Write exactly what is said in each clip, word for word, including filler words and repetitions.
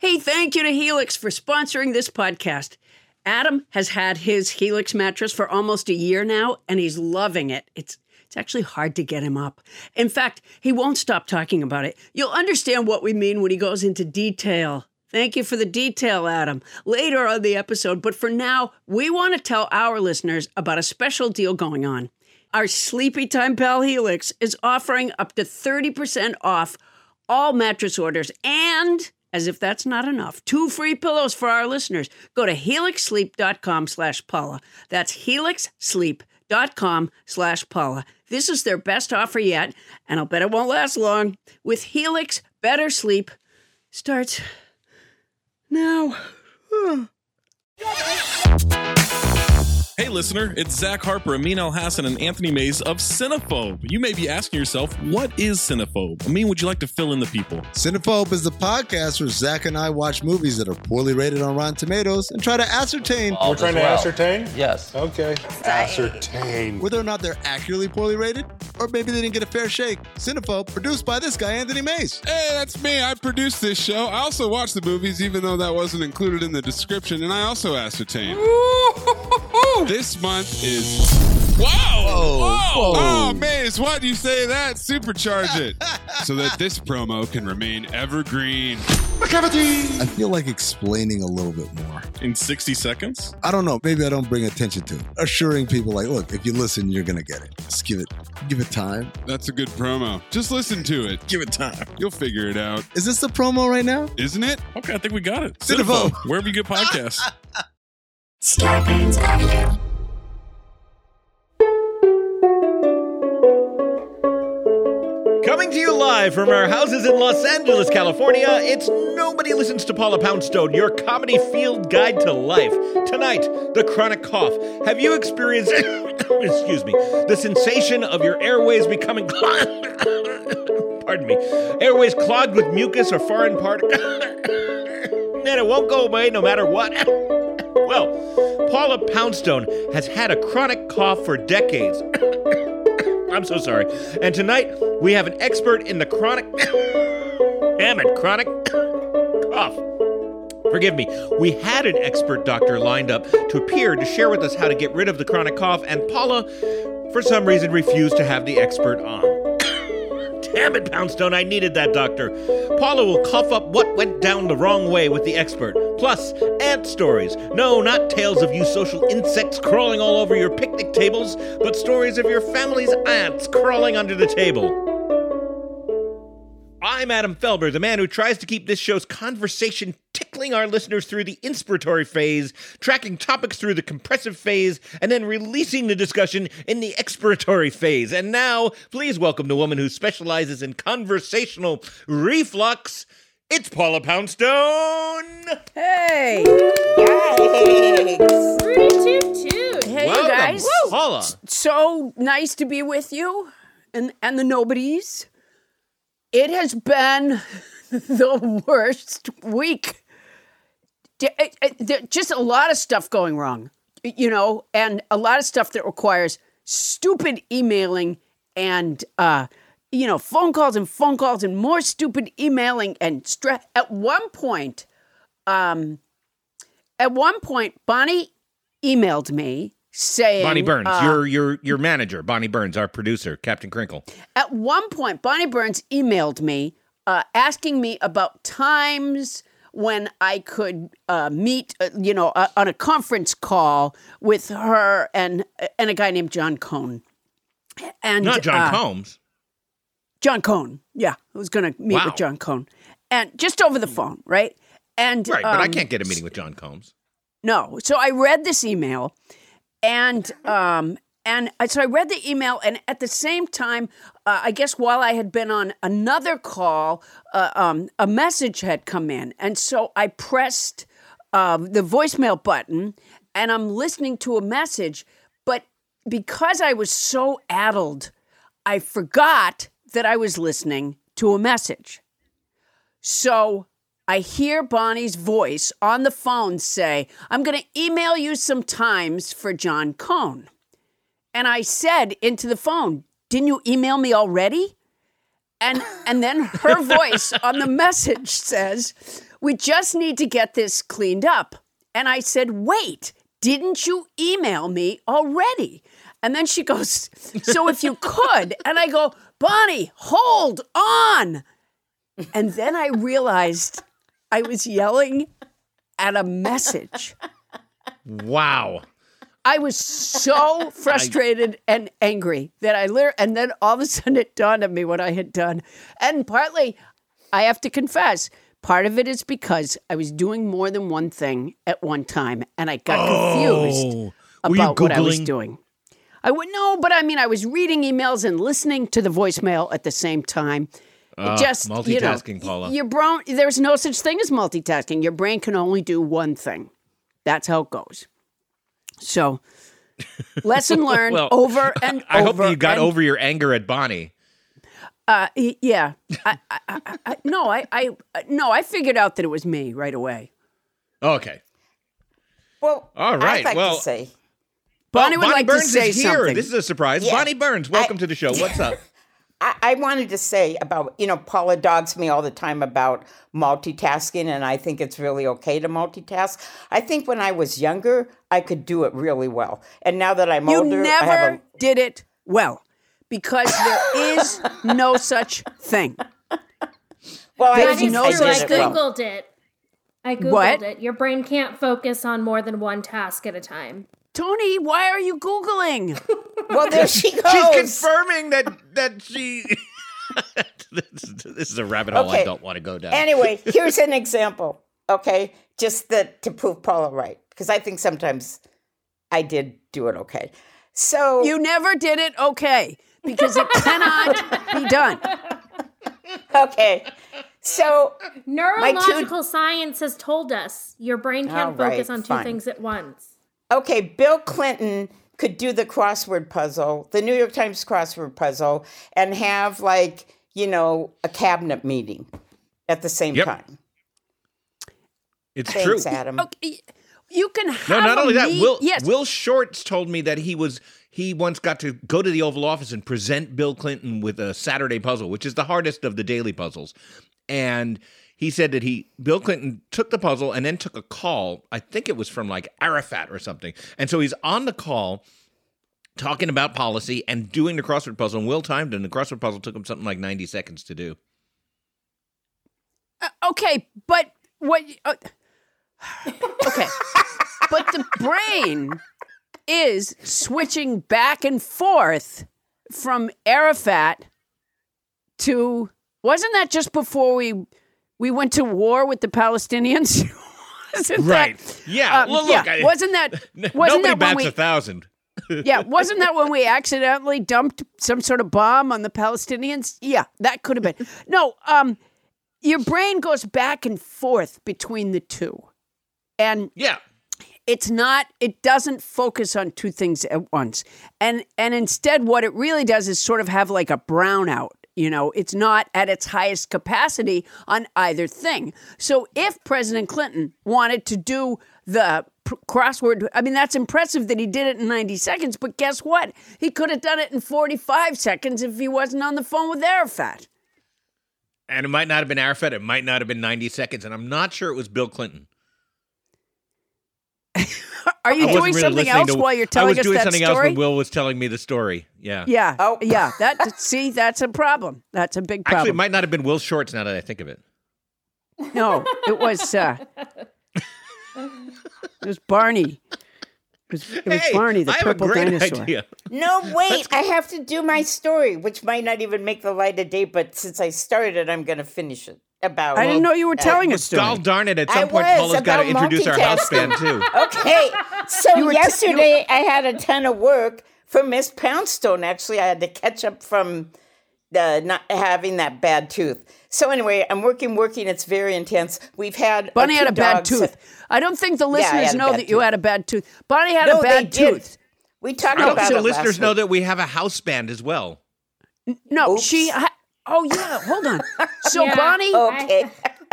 Hey, thank you to Helix for sponsoring this podcast. Adam has had his Helix mattress for almost a year now, and he's loving it. It's it's actually hard to get him up. In fact, he won't stop talking about it. You'll understand what we mean when he goes into detail. Thank you for the detail, Adam, later on the episode. But for now, we want to tell our listeners about a special deal going on. Our Sleepy Time Pal Helix is offering up to thirty percent off all mattress orders, and as if that's not enough, two free pillows for our listeners. Go to helixsleep.com slash Paula. That's helixsleep.com slash Paula. This is their best offer yet, and I'll bet it won't last long. With Helix, better sleep starts now. Hey, listener, it's Zach Harper, Amin Elhassan, and Anthony Mays of Cinephobe. You may be asking yourself, what is Cinephobe? Amin, would you like to fill in the people? Cinephobe is the podcast where Zach and I watch movies that are poorly rated on Rotten Tomatoes and try to ascertain... All We're trying to well. ascertain? Yes. Okay. Ascertain. whether or not they're accurately poorly rated, or maybe they didn't get a fair shake. Cinephobe, produced by this guy, Anthony Mays. Hey, that's me. I produced this show. I also watch the movies, even though that wasn't included in the description, and I also ascertain. This month is... Whoa! Whoa. Whoa! Whoa. Oh, Maze, why do you say that? Supercharge it. So that this promo can remain evergreen. I feel like explaining a little bit more. In sixty seconds? I don't know. Maybe I don't bring attention to it. Assuring people like, look, if you listen, you're going to get it. Just give it, give it time. That's a good promo. Just listen to it. Give it time. You'll figure it out. Is this the promo right now? Isn't it? Okay, I think we got it. Cinephobe. Wherever you get podcasts. Scarpins Avenue. Coming to you live from our houses in Los Angeles, California, it's Nobody Listens to Paula Poundstone, your comedy field guide to life. Tonight, the chronic cough. Have you experienced, excuse me, the sensation of your airways becoming clogged? Pardon me. Airways clogged with mucus or foreign particles? And it won't go away no matter what. Well, Paula Poundstone has had a chronic cough for decades. I'm so sorry. And tonight, we have an expert in the chronic... Damn it, chronic cough. Forgive me. We had an expert doctor lined up to appear to share with us how to get rid of the chronic cough, and Paula, for some reason, refused to have the expert on. Damn it, Poundstone, I needed that doctor. Paula will cough up what went down the wrong way with the expert. Plus, ant stories. No, not tales of you social insects crawling all over your picnic tables, but stories of your family's ants crawling under the table. I'm Adam Felber, the man who tries to keep this show's conversation tickling our listeners through the inspiratory phase, tracking topics through the compressive phase, and then releasing the discussion in the expiratory phase. And now, please welcome the woman who specializes in conversational reflux. It's Paula Poundstone. Hey. Yikes. Three, two, two. Hey, Welcome, you guys. Paula. So nice to be with you and, and the nobodies. It has been the worst week. D- it- it- there- Just a lot of stuff going wrong, you know, and a lot of stuff that requires stupid emailing and, uh, you know, phone calls and phone calls and more stupid emailing and stress. At one point, um, at one point, Bonnie emailed me saying... Bonnie Burns, uh, your your your manager, Bonnie Burns, our producer, Captain Crinkle. At one point, Bonnie Burns emailed me uh, asking me about times when I could uh, meet, uh, you know, uh, on a conference call with her and and a guy named John Cohn. And Not John uh, Combs. John Cohn, yeah, I was going to meet Wow. with John Cohn, and just over the phone, right? And Right, but I um, can't get a meeting with John Combs. No. So I read this email, and um, and I- so I read the email, and at the same time, uh, I guess while I had been on another call, uh, um, a message had come in, and so I pressed uh, the voicemail button, and I'm listening to a message, but because I was so addled, I forgot that I was listening to a message. So I hear Bonnie's voice on the phone say, I'm going to email you some times for John Cohn. And I said into the phone, didn't you email me already? And and then her voice on the message says, we just need to get this cleaned up. And I said, wait, didn't you email me already? And then she goes, so if you could. And I go, Bonnie, hold on. And then I realized I was yelling at a message. Wow. I was so frustrated and angry that I literally, and then all of a sudden it dawned on me what I had done. And partly, I have to confess, part of it is because I was doing more than one thing at one time, and I got confused Oh, were you about what I was Googling? doing. I would no, but I mean, I was reading emails and listening to the voicemail at the same time. It Ah, just multitasking, you know, Paula. Your brain, there's no such thing as multitasking. Your brain can only do one thing. That's how it goes. So, lesson learned Well, over and I over. hope you got and, over your anger at Bonnie. Uh, y- yeah. I, I, I, I, no, I, I, no, I figured out that it was me right away. Okay. Well, All right, I'd like well- to say, Bonnie Well, would like Burns to say is here. something. This is a surprise. Yeah. Bonnie Burns, welcome to the show. What's up? I, I wanted to say about, you know, Paula dogs me all the time about multitasking, and I think it's really okay to multitask. I think when I was younger, I could do it really well. And now that I'm you older, never I have a, did it well because there is no such thing. well, I There's think no I such did I it thing. well. Googled it. I Googled What? it. Your brain can't focus on more than one task at a time. Tony, why are you Googling? Well, there she goes. She's confirming that that she. this, is- this is a rabbit hole I Okay. don't want to go down. Anyway, here's an example, okay? Just that to prove Paula right, because I think sometimes I did do it okay. So You never did it okay because it cannot be done. okay, so Neurological science has told us your brain can't All right, focus on two fine. things at once. okay, Bill Clinton could do the crossword puzzle, the New York Times crossword puzzle, and have like you know a cabinet meeting at the same Yep. time. It's Thanks, true. Adam. Okay, you can have No, not a only that. meet- Will yes, Will Shorts told me that he was he once got to go to the Oval Office and present Bill Clinton with a Saturday puzzle, which is the hardest of the daily puzzles. And he said that he Bill Clinton took the puzzle and then took a call. I think it was from like Arafat or something. And so he's on the call talking about policy and doing the crossword puzzle. And Will timed it, and the crossword puzzle took him something like ninety seconds to do. Uh, okay, but what? Uh, okay, but the brain is switching back and forth from Arafat to. Wasn't that just before we we went to war with the Palestinians? Wasn't Right. That, Yeah. um, Well, yeah. look, I- wasn't that? Wasn't Nobody that when bats we? a thousand. Yeah, wasn't that when we accidentally dumped some sort of bomb on the Palestinians? Yeah, that could have been. No, um, your brain goes back and forth between the two. And Yeah. it's not, it doesn't focus on two things at once. And and instead what it really does is sort of have like a brownout. You know, it's not at its highest capacity on either thing. So if President Clinton wanted to do the pr- crossword, I mean, that's impressive that he did it in ninety seconds, but guess what? He could have done it in forty-five seconds if he wasn't on the phone with Arafat. And it might not have been Arafat. It might not have been ninety seconds. And I'm not sure it was Bill Clinton. Are you I wasn't doing really something listening else to- while you're I telling was us doing that something else story? when Will was telling me the story. Yeah. Yeah. Oh. Yeah. That see, that's a problem. That's a big problem. Actually, it might not have been Will Shorts now that I think of it. No, it was uh, it was Barney. It was, it was Hey, Barney, the I have purple a great dinosaur. idea. No, wait, I have to do my story, which might not even make the light of day, but since I started, I'm going to finish it. About I didn't know you were telling a story. Doll darn it. At I some point, was Paula's got to about introduce our house multitasking. band, too. Okay, so You were t- yesterday I had a ton of work for Miss Poundstone. Actually, I had to catch up from the not having that bad tooth. So anyway, I'm working, working. It's very intense. We've had uh, Bonnie two had a bad dogs- tooth. I don't think the I listeners had a know bad that you tooth. had a bad tooth. Bonnie had No, a bad they did. tooth. We talked I hope about the it listeners last know week. that we have a house band as well. No, Oops. she. Ha- oh yeah, hold on. So Yeah. Bonnie, Okay.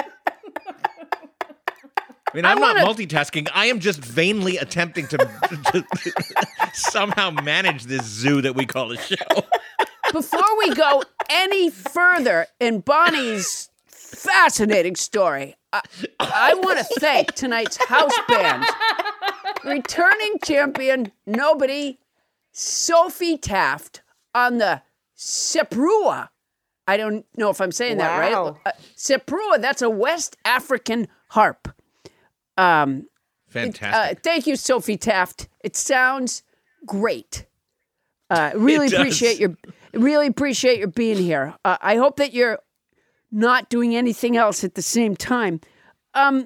I mean, I'm I not wanna- multitasking. I am just vainly attempting to, to somehow manage this zoo that we call a show. before we go any further in Bonnie's fascinating story, I, I want to thank tonight's house band. Returning champion, nobody, Sophie Taft on the Seprua. I don't know if I'm saying that right. Wow. Uh, Seprua, that's a West African harp. Um, Fantastic. uh, thank you, Sophie Taft. It sounds great. Uh, really It does. appreciate your really appreciate your being here. Uh, I hope that you're not doing anything else at the same time. Um,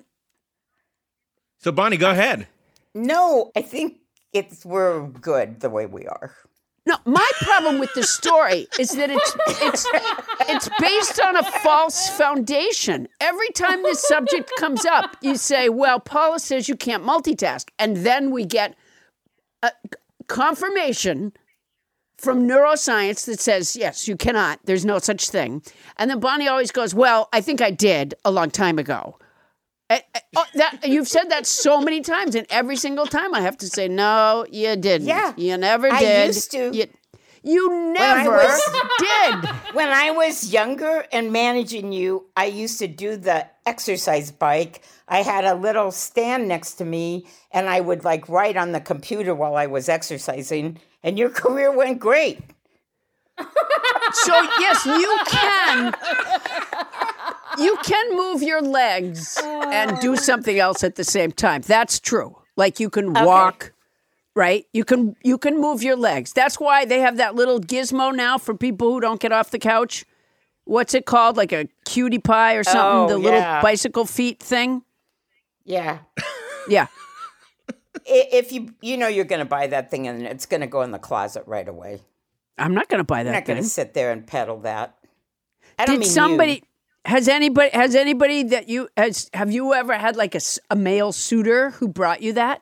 So, Bonnie, go ahead. No, I think it's we're good the way we are. no, my problem with the story is that it's it's it's based on a false foundation. Every time this subject comes up, you say, "Well, Paula says you can't multitask," and then we get a confirmation from neuroscience that says, yes, you cannot. There's no such thing. And then Bonnie always goes, well, I think I did a long time ago. Uh, uh, oh, that, you've said that so many times, and every single time I have to say, no, you didn't. Yeah, You never I did. used to. You, you I never was- did. When I was younger and managing you, I used to do the exercise bike. I had a little stand next to me, and I would like write on the computer while I was exercising, and your career went great. So, yes, you can. You can move your legs and do something else at the same time. That's true. Like you can walk, right? You can you can move your legs. That's why they have that little gizmo now for people who don't get off the couch. What's it called? Like a cutie pie or something? Oh, the little yeah. bicycle feet thing? Yeah. Yeah. I- If you you know you're going to buy that thing and it's going to go in the closet right away. I'm not going to buy You're that not going thing. to sit there and pedal that. I don't Did mean somebody you. has anybody has anybody that you has have you ever had like a, s- a male suitor who brought you that?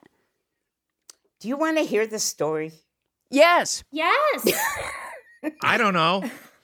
Do you want to hear the story? Yes. Yes. I don't know.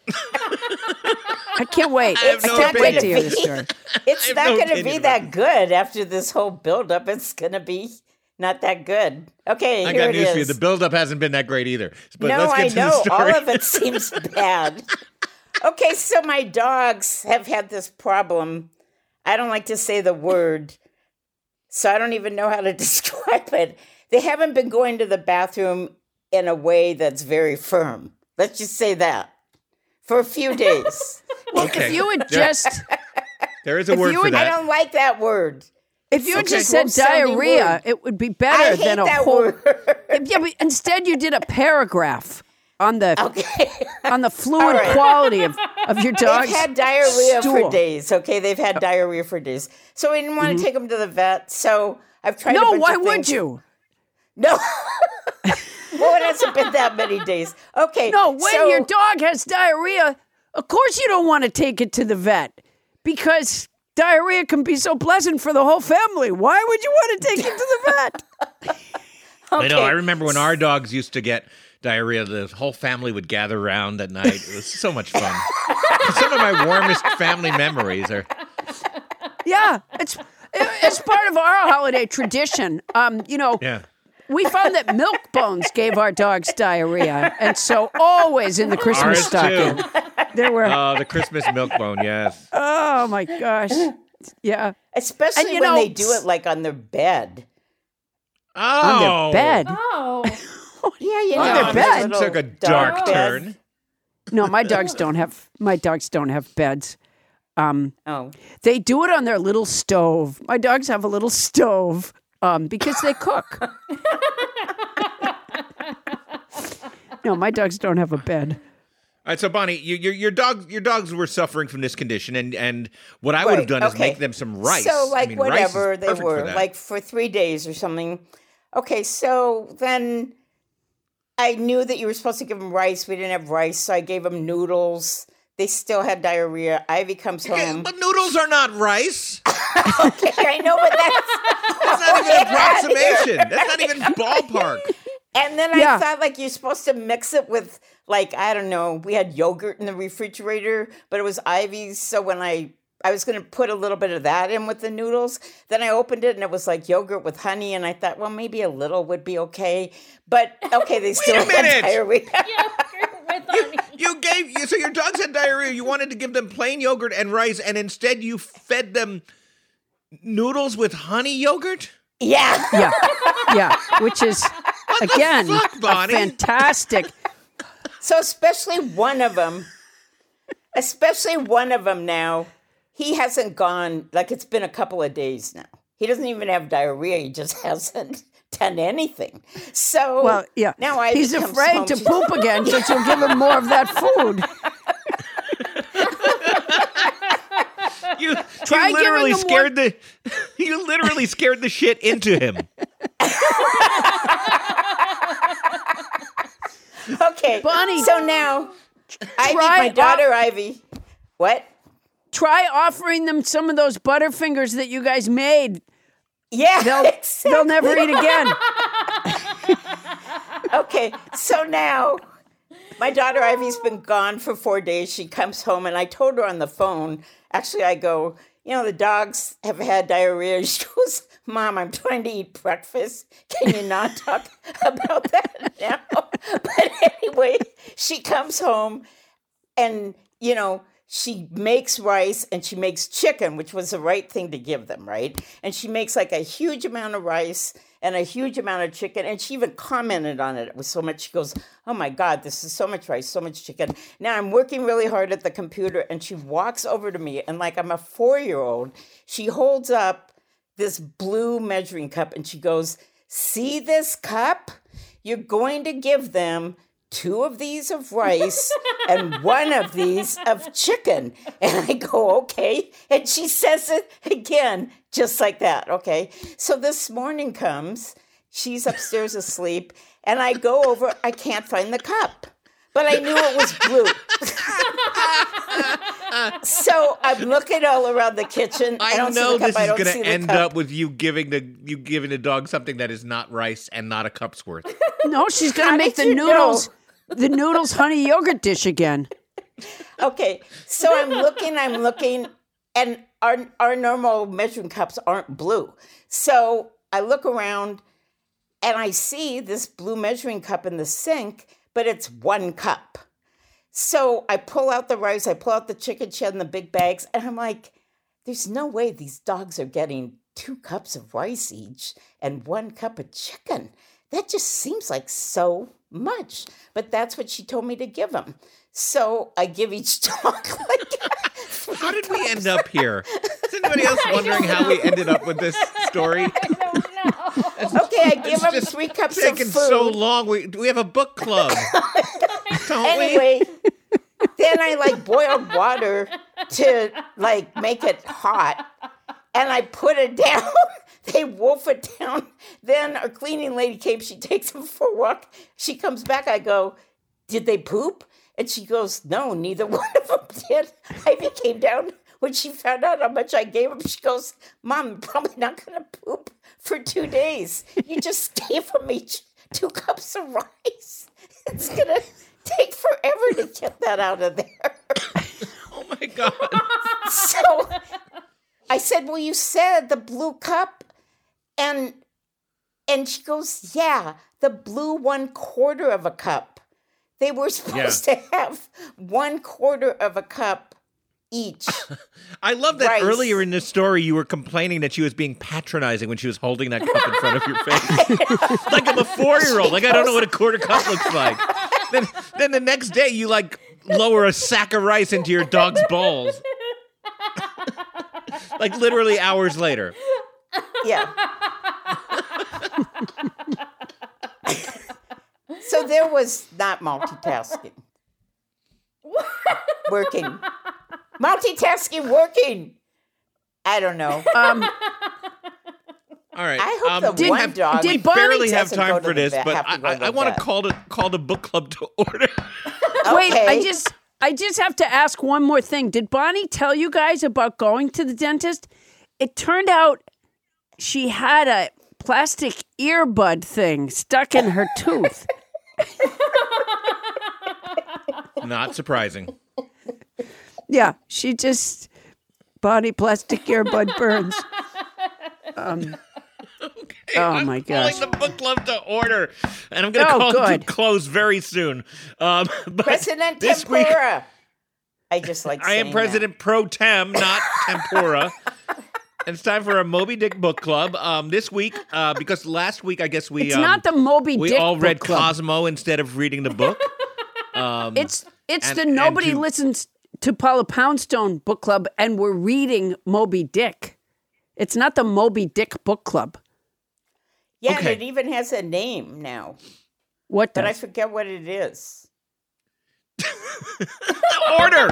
I can't wait. I have I no can't wait to opinion. hear the story. It's have not no going to opinion be about that good after this whole buildup. It's going to be not that good. Okay, I here got it news for you. is. The buildup hasn't been that great either. But no, let's get I to know. the story. All of it seems bad. Okay, so my dogs have had this problem. I don't like to say the word, so I don't even know how to describe it. They haven't been going to the bathroom in a way that's very firm. Let's just say that. For a few days. Well, Okay. if you had There- just There is a If word you for would- I that. don't like that word. if you had It's just a said gross-sounding diarrhea, word. it would be I better hate than a that whole. word. Yeah, but instead you did a paragraph on the Okay. on the fluid All right. quality of, of your dog's They've had diarrhea stool. for days. Okay, they've had diarrhea for days. So we didn't want to take them to the vet. So I've tried. a No, bunch why of would things. you? No. Well, it hasn't been that many days. Okay. No, when so, your dog has diarrhea, of course you don't want to take it to the vet because diarrhea can be so pleasant for the whole family. Why would you want to take it to the vet? I know. Okay. I remember when our dogs used to get diarrhea, the whole family would gather around at night. It was so much fun. Some of my warmest family memories are. Yeah, it's it's part of our holiday tradition. Um, you know, Yeah. we found that milk bones gave our dogs diarrhea, and so always in the Christmas Ours stocking too. there were. Oh, the Christmas milk bone, yes. Oh my gosh, yeah, especially And, you when know, they do it like on their bed. Oh. on their bed. Oh. Yeah, you On know, their on bed. little Took a dog dark bed. turn. No, my dogs don't have. My dogs don't have beds. Um, Oh, they do it on their little stove. My dogs have a little stove um, because they cook. No, my dogs don't have a bed. All right, so Bonnie, you, your your dogs your dogs were suffering from this condition, and and what I would have Right, done is okay. make them some rice. So, like, I mean, rice is whatever they perfect for were, that. like for three days or something. Okay, so then I knew that you were supposed to give them rice. We didn't have rice, so I gave them noodles. They still had diarrhea. Ivy comes Okay, home. but noodles are not rice. Okay, I know, but that's That's not even an approximation. That's not even ballpark. And then Yeah. I thought like you're supposed to mix it with like I don't know. We had yogurt in the refrigerator, but it was Ivy's. So when I I was going to put a little bit of that in with the noodles, then I opened it and it was like yogurt with honey, and I thought, well, maybe a little would be okay. But okay, they still a minute. had diarrhea. With honey. You gave you so your dogs had diarrhea. You wanted to give them plain yogurt and rice, and instead you fed them noodles with honey yogurt? Yeah. Yeah. Yeah. Which is, again, fuck, a Bonnie? fantastic. So especially one of them, especially one of them now, he hasn't gone, like it's been a couple of days now. He doesn't even have diarrhea. He just hasn't done anything. So Well, yeah. now I He's afraid to poop again because you'll give him more of that food. You, Try you literally giving him scared the you literally scared the shit into him. Okay, Bonnie, so now Ivy, try my daughter off- Ivy, what? Try offering them some of those Butterfingers that you guys made. Yeah, They'll, exactly. they'll never eat again. Okay, so now my daughter Ivy's been gone for four days. She comes home, and I told her on the phone, actually, I go, you know, the dogs have had diarrhea. She goes, Mom, I'm trying to eat breakfast. Can you not talk about that now? But anyway, she comes home, and, you know, she makes rice and she makes chicken, which was the right thing to give them, right? And she makes like a huge amount of rice and a huge amount of chicken. And she even commented on it. It was so much. She goes, oh my God, this is so much rice, so much chicken. Now I'm working really hard at the computer, and she walks over to me, and like I'm a four-year-old, she holds up this blue measuring cup and she goes, see this cup? You're going to give them two of these of rice and one of these of chicken. And I go, okay. And she says it again, just like that. Okay. So this morning comes, she's upstairs asleep, and I go over, I can't find the cup, but I knew it was blue. So I'm looking all around the kitchen. I, I, don't know see the cup. this I is don't going see to the end cup. up with you giving the you giving the dog something that is not rice and not a cup's worth. No, she's going How to make did the you noodles, know? the noodles honey yogurt dish again. Okay, so I'm looking, I'm looking, and our our normal measuring cups aren't blue. So I look around, and I see this blue measuring cup in the sink, but it's one cup. So I pull out the rice, I pull out the chicken shed and the big bags, and I'm like, there's no way these dogs are getting two cups of rice each and one cup of chicken. That just seems like so much. But that's what she told me to give them. So I give each dog like How did we end up here? Is anybody else wondering how we ended up with this story? Okay, I give them three cups of Taking food. so long. We we have a book club, don't Anyway, then I like boiled water to like make it hot, and I put it down. They wolf it down. Then our cleaning lady came. She takes them for a walk. She comes back. I go, did they poop? And she goes, no, neither one of them did. Ivy came down when she found out how much I gave them. She goes, Mom, I'm probably not going to poop for two days. You just gave them each two cups of rice. It's going to take forever to get that out of there. Oh, my God. So I said, well, you said the blue cup. And and she goes, yeah, the blue one quarter of a cup. They were supposed Yeah. to have one quarter of a cup each. I love that Rice. earlier in this story you were complaining that she was being patronizing when she was holding that cup in front of your face. Like I'm a four-year-old. Like I don't know what a quarter cup looks like. Then, then the next day you like lower a sack of rice into your dog's bowls. Like literally hours later. Yeah. So there was not multitasking. Working. Multitasking working. I don't know. Um, All right. I hope um, the we one have- dog did we Bonnie barely have doesn't go time to for the this, vet- but have to I, go to I, the I want to vet. call to call the book club to order. Wait, I Okay. just I just have to ask one more thing. Did Bonnie tell you guys about going to the dentist? It turned out she had a plastic earbud thing stuck in her tooth. Not surprising. Yeah, she just Bonnie plastic earbud burns. Um, Okay, Oh, I'm my gosh. calling the book club to order, and I'm going to Oh, call it good. to close very soon. Um, but President this week, Tempura. I just like I am saying President Pro Tem, not Tempura. It's time for a Moby Dick book club. Um, this week, uh, because last week I guess we It's um, not the Moby we Dick all book read club. Cosmo instead of reading the book. Um, It's it's and- the and nobody to- listens to Paula Poundstone book club, and we're reading Moby Dick. It's not the Moby Dick book club. Yeah, Okay. and it even has a name now, What but I does? forget what it is. Order.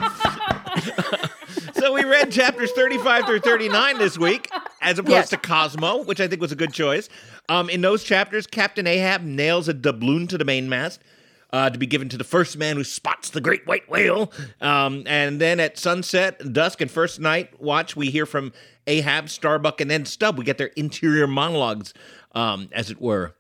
So we read chapters thirty-five through thirty-nine this week, as opposed Yes. to Cosmo, which I think was a good choice. Um, in those chapters, Captain Ahab nails a doubloon to the mainmast uh, to be given to the first man who spots the great white whale. Um, and then at sunset, dusk, and first night watch, we hear from Ahab, Starbuck, and then Stubb. We get their interior monologues, um, as it were.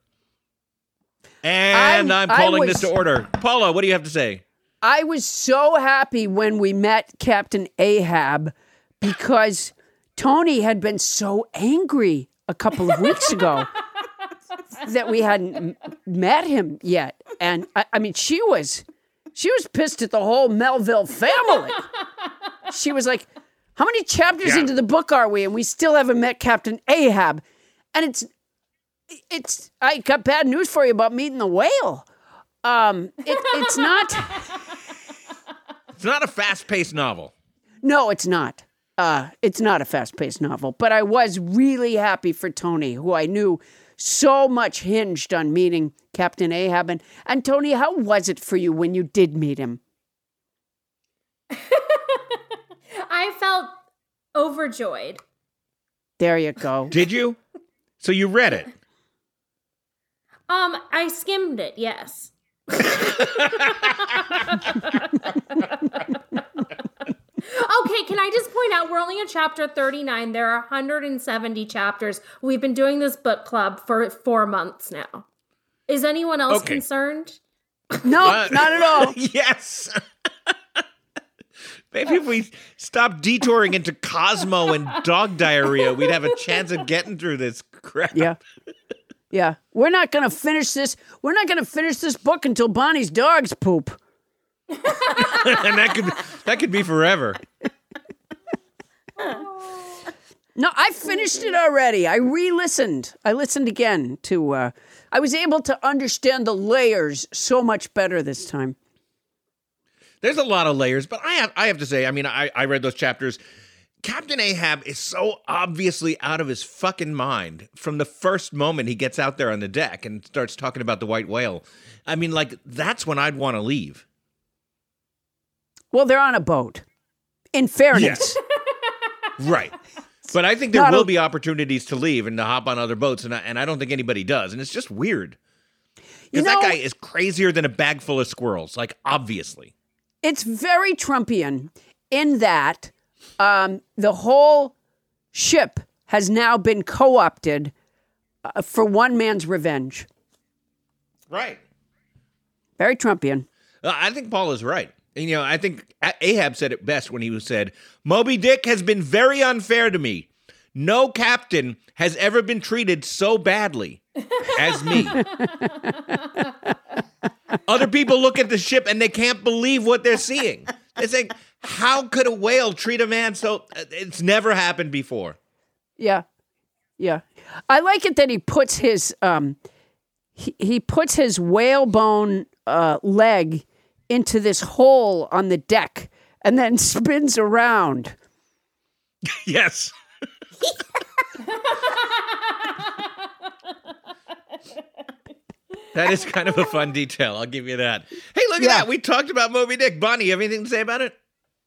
And I- I'm I calling was- this to order. Paula, what do you have to say? I was so happy when we met Captain Ahab because Tony had been so angry a couple of weeks ago that we hadn't m- met him yet. And I, I mean, she was she was pissed at the whole Melville family. She was like, how many chapters Yeah. into the book are we? And we still haven't met Captain Ahab. And it's it's I got bad news for you about meeting the whale. Um, it, it's not. It's not a fast-paced novel. No, it's not. Uh, it's not a fast-paced novel, but I was really happy for Tony, who I knew so much hinged on meeting Captain Ahab. And, and Tony, how was it for you when you did meet him? I felt overjoyed. There you go. Did you? So you read it? Um, I skimmed it, yes. Okay, can I just point out we're only on chapter thirty-nine. There are one hundred seventy chapters. We've been doing this book club for four months now. Is anyone else Okay. concerned? No, Uh, not at all. Yes. Maybe if we stopped detouring into Cosmo and dog diarrhea, we'd have a chance of getting through this crap. Yeah. Yeah. We're not going to finish this. We're not going to finish this book until Bonnie's dogs poop. And that could that could be forever. No, I finished it already. I re-listened. I listened again to, uh, I was able to understand the layers so much better this time. There's a lot of layers, but I have I have to say, I mean, I, I read those chapters. Captain Ahab is so obviously out of his fucking mind from the first moment he gets out there on the deck and starts talking about the white whale. I mean, like, that's when I'd want to leave. Well, they're on a boat. In fairness. Right. But I think there Not will a- be opportunities to leave and to hop on other boats, and I, and I don't think anybody does. And it's just weird. You Because that know- guy is crazier than a bag full of squirrels, like, obviously. It's very Trumpian in that um, the whole ship has now been co-opted uh, for one man's revenge. Right. Very Trumpian. Uh, I think Paul is right. And, you know, I think A- Ahab said it best when he was said, Moby Dick has been very unfair to me. No captain has ever been treated so badly as me. Other people look at the ship and they can't believe what they're seeing. They think, how could a whale treat a man so? It's never happened before. Yeah. Yeah. I like it that he puts his um he, he puts his whalebone uh, leg into this hole on the deck and then spins around. Yes. That is kind of a fun detail. I'll give you that. Hey, look at Yeah. that. We talked about Moby Dick. Bonnie, you have anything to say about it?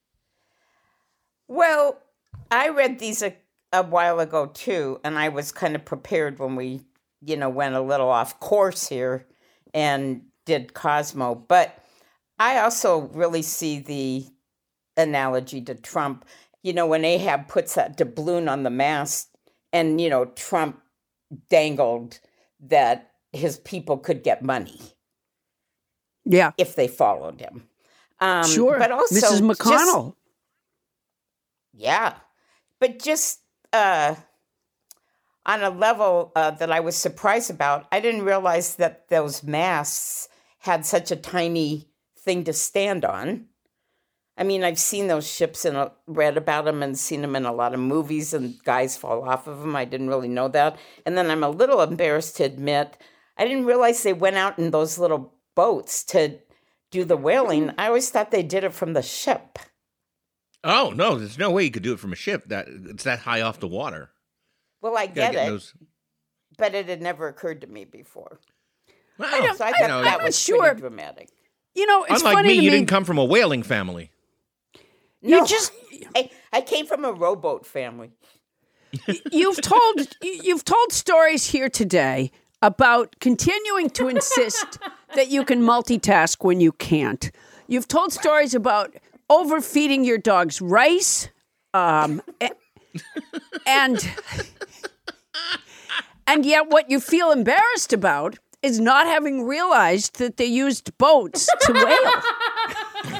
Well, I read these a, a while ago too, and I was kind of prepared when we, you know, went a little off course here and did Cosmo. But I also really see the analogy to Trump. You know, when Ahab puts that doubloon on the mast, and, you know, Trump dangled that his people could get money Yeah. if they followed him. Um, Sure. But also Missus just- McConnell. Yeah. But just uh, on a level uh, that I was surprised about, I didn't realize that those masts had such a tiny thing to stand on. I mean, I've seen those ships and uh, read about them and seen them in a lot of movies and guys fall off of them. I didn't really know that. And then I'm a little embarrassed to admit, I didn't realize they went out in those little boats to do the whaling. I always thought they did it from the ship. Oh, no, there's no way you could do it from a ship. That It's that high off the water. Well, I get, get it, those... but it had never occurred to me before. Well, I don't, so I thought know, that I'm was sure. pretty dramatic. You know, it's Unlike funny me, to you me. didn't come from a whaling family. You No, just I, I came from a rowboat family. you've told you've told stories here today about continuing to insist that you can multitask when you can't. You've told stories about overfeeding your dogs rice, um, and and yet what you feel embarrassed about is not having realized that they used boats to whale.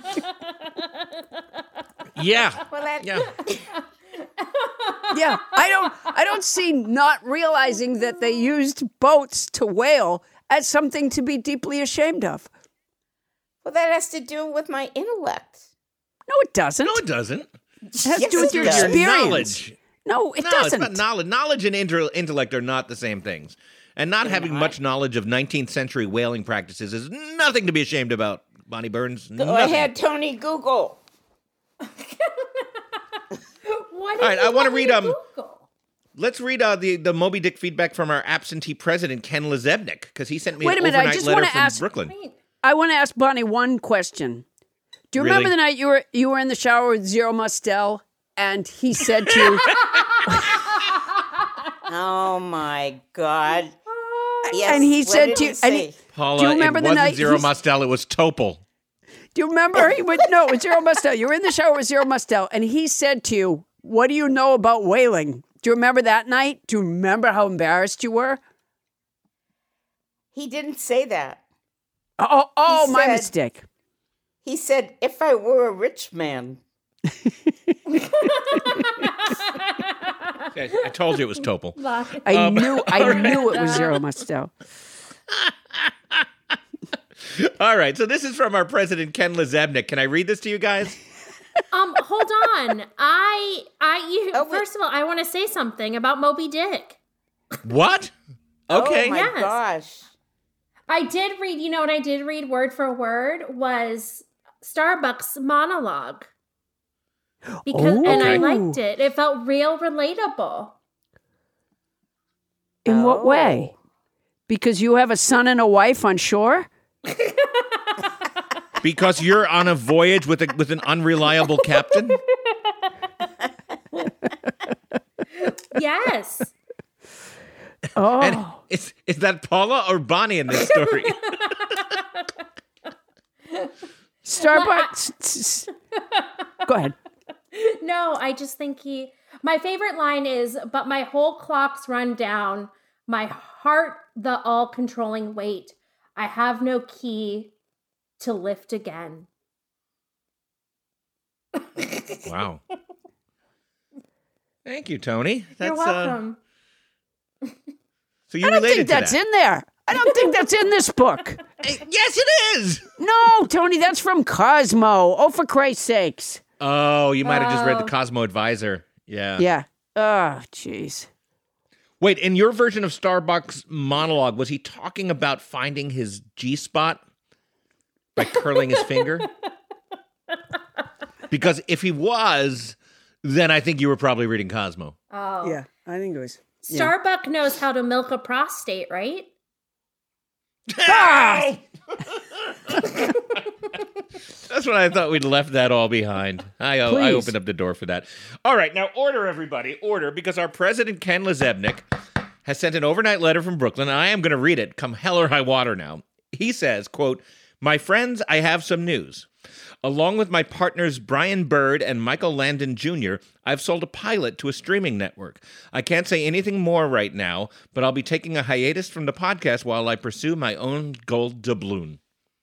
Yeah. Well, that, Yeah. Yeah, I don't I don't see not realizing that they used boats to whale as something to be deeply ashamed of. well, that has to do with my intellect. No, it doesn't. No, it doesn't. It has to Yes, do with it your does. Your experience. knowledge. No, it no, doesn't. it's about knowledge. Knowledge and inter- intellect are not the same things. And not having much knowledge of nineteenth century whaling practices is nothing to be ashamed about, Bonnie Burns. Go Nothing. ahead, Tony, Google. What All right, I want to read um. Google? Let's read uh, the the Moby Dick feedback from our absentee president Ken Lezebnik because he sent me Wait a an minute, I overnight just letter wanna from ask- Brooklyn. Wait. I want to ask Bonnie one question. Do you remember Really? the night you were you were in the shower with Zero Mustel and he said to you, Oh, my God. Yes, and he what said did to he you, and he, say? Paula, do you remember it the wasn't night Zero he's- Mostel, it was Topol. do you remember? He went, no, it was Zero Mustel. You were in the shower with Zero Mustel, and he said to you, "What do you know about whaling?" Do you remember that night? Do you remember how embarrassed you were? He didn't say that. Oh, oh, He my said- mistake. He said, if I were a rich man. I, I told you it was Topol. I Um, knew, I knew it was Zero Mustel. All right, so this is from our president Ken Lezebnik. Can I read this to you guys? Um, hold on. I, I, you, Oh, wait. first of all, I want to say something about Moby Dick. What? Okay. Oh, my Yes. gosh. I did read, you know what I did read word for word was Starbucks monologue. Because, Oh. and I Okay. liked it. It felt real relatable. In what Oh. way? Because you have a son and a wife on shore? Because you're on a voyage with a with an unreliable captain? Yes. Oh. And is, is that Paula or Bonnie in this story? Starbucks. Go ahead. No, I just think he. My favorite line is, "But my whole clock's run down. My heart, the all-controlling weight. I have no key to lift again." Wow. Thank you, Tony. That's, You're welcome. Uh, so you I don't related think to that's that. in there. I don't think that's in this book. Yes, it is. No, Tony, that's from Cosmo. Oh, for Christ's sakes. Oh, you might have just read the Oh. Cosmo Advisor. Yeah. Yeah. Oh, jeez. Wait, in your version of Starbucks monologue, was he talking about finding his G spot by curling his finger? Because if he was, then I think you were probably reading Cosmo. Oh. Yeah, I think it was. Starbuck knows how to milk a prostate, right? Ah! That's what I thought we'd left that all behind. I, I Please. opened up the door for that. All right, now order, everybody. Order, because our president, Ken Lezebnik, has sent an overnight letter from Brooklyn, and I am going to read it, come hell or high water now. He says, quote, "My friends, I have some news. Along with my partners Brian Bird and Michael Landon Junior, I've sold a pilot to a streaming network. I can't say anything more right now, but I'll be taking a hiatus from the podcast while I pursue my own gold doubloon."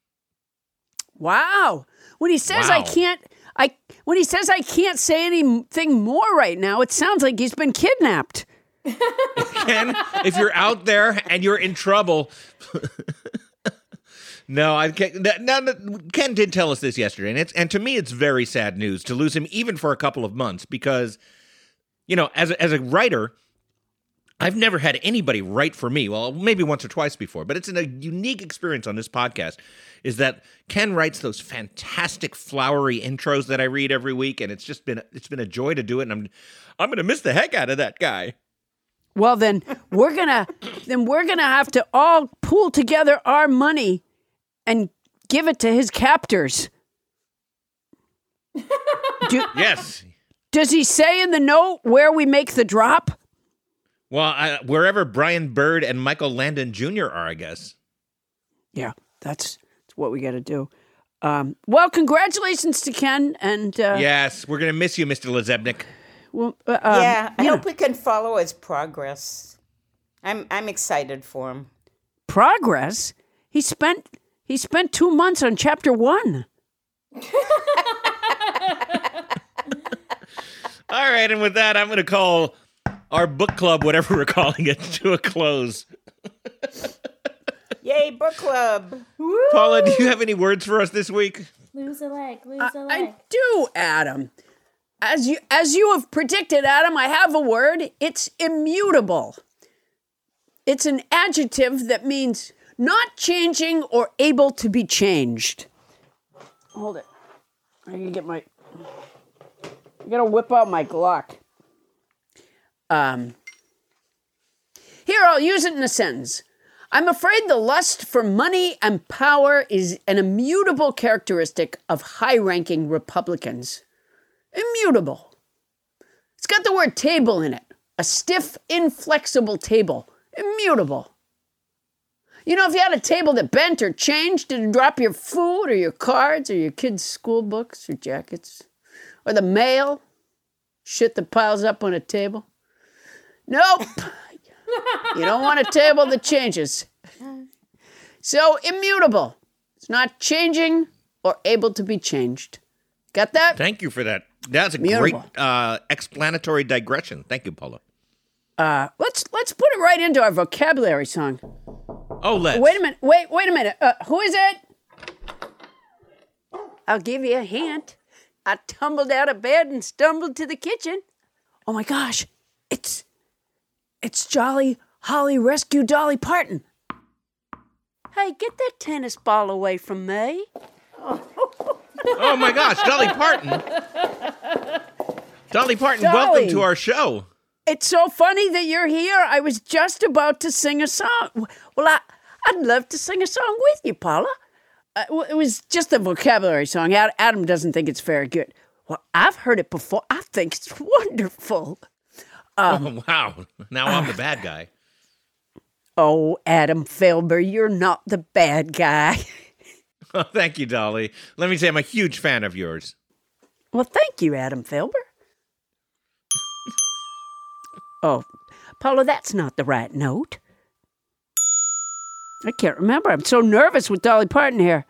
Wow. When he says I Wow. can't, I when he says I can't say anything more right now, it sounds like he's been kidnapped. Ken, if you're out there and you're in trouble, No, I can't. Now, Ken did tell us this yesterday, and it's and to me, it's very sad news to lose him, even for a couple of months, because, you know, as a, as a writer, I've never had anybody write for me. Well, maybe once or twice before, but it's a unique experience on this podcast. Is that Ken writes those fantastic flowery intros that I read every week, and it's just been it's been a joy to do it, and I'm I'm going to miss the heck out of that guy. Well, then we're gonna then we're gonna have to all pool together our money and give it to his captors. Do, yes. Does he say in the note where we make the drop? Well, I, wherever Brian Bird and Michael Landon Junior are, I guess. Yeah, that's, that's what we got to do. Um, well, congratulations to Ken. And uh, yes, we're going to miss you, Mister Lezebnik. Well, uh, um, yeah, I yeah. hope we can follow his progress. I'm I'm excited for him. Progress? He spent he spent two months on chapter one. All right, and with that, I'm going to call our book club, whatever we're calling it, to a close. Yay, book club. Woo! Paula, do you have any words for us this week? Lose a leg, lose I, a leg. I do, Adam. As you as you have predicted, Adam, I have a word. It's immutable. It's an adjective that means not changing or able to be changed. Hold it. I can get my... I gotta whip out my Glock. Um, here, I'll use it in a sentence. I'm afraid the lust for money and power is an immutable characteristic of high-ranking Republicans. Immutable. It's got the word table in it. A stiff, inflexible table. Immutable. You know, if you had a table that bent or changed to drop your food or your cards or your kids' school books or jackets or the mail, shit that piles up on a table. Nope. You don't want a table that changes. So, immutable. It's not changing or able to be changed. Got that? Thank you for that. That's a Immutable. great uh, explanatory digression. Thank you, Paula. Uh, let's let's put it right into our vocabulary song. Oh, let's. Wait a minute. Wait, wait a minute. Uh, who is it? I'll give you a hint. I tumbled out of bed and stumbled to the kitchen. Oh my gosh. It's it's Jolly Holly Rescue Dolly Parton. Hey, get that tennis ball away from me. Oh my gosh, Dolly Parton. Dolly Parton, Dolly. welcome to our show. It's so funny that you're here. I was just about to sing a song. Well, I, I'd love to sing a song with you, Paula. Uh, it was just a vocabulary song. Ad- Adam doesn't think it's very good. Well, I've heard it before. I think it's wonderful. Um, oh, wow. Now I'm the bad guy. Oh, Adam Felber, you're not the bad guy. Oh, thank you, Dolly. Let me say I'm a huge fan of yours. Well, thank you, Adam Felber. Oh, Paula, that's not the right note. I can't remember. I'm so nervous with Dolly Parton here.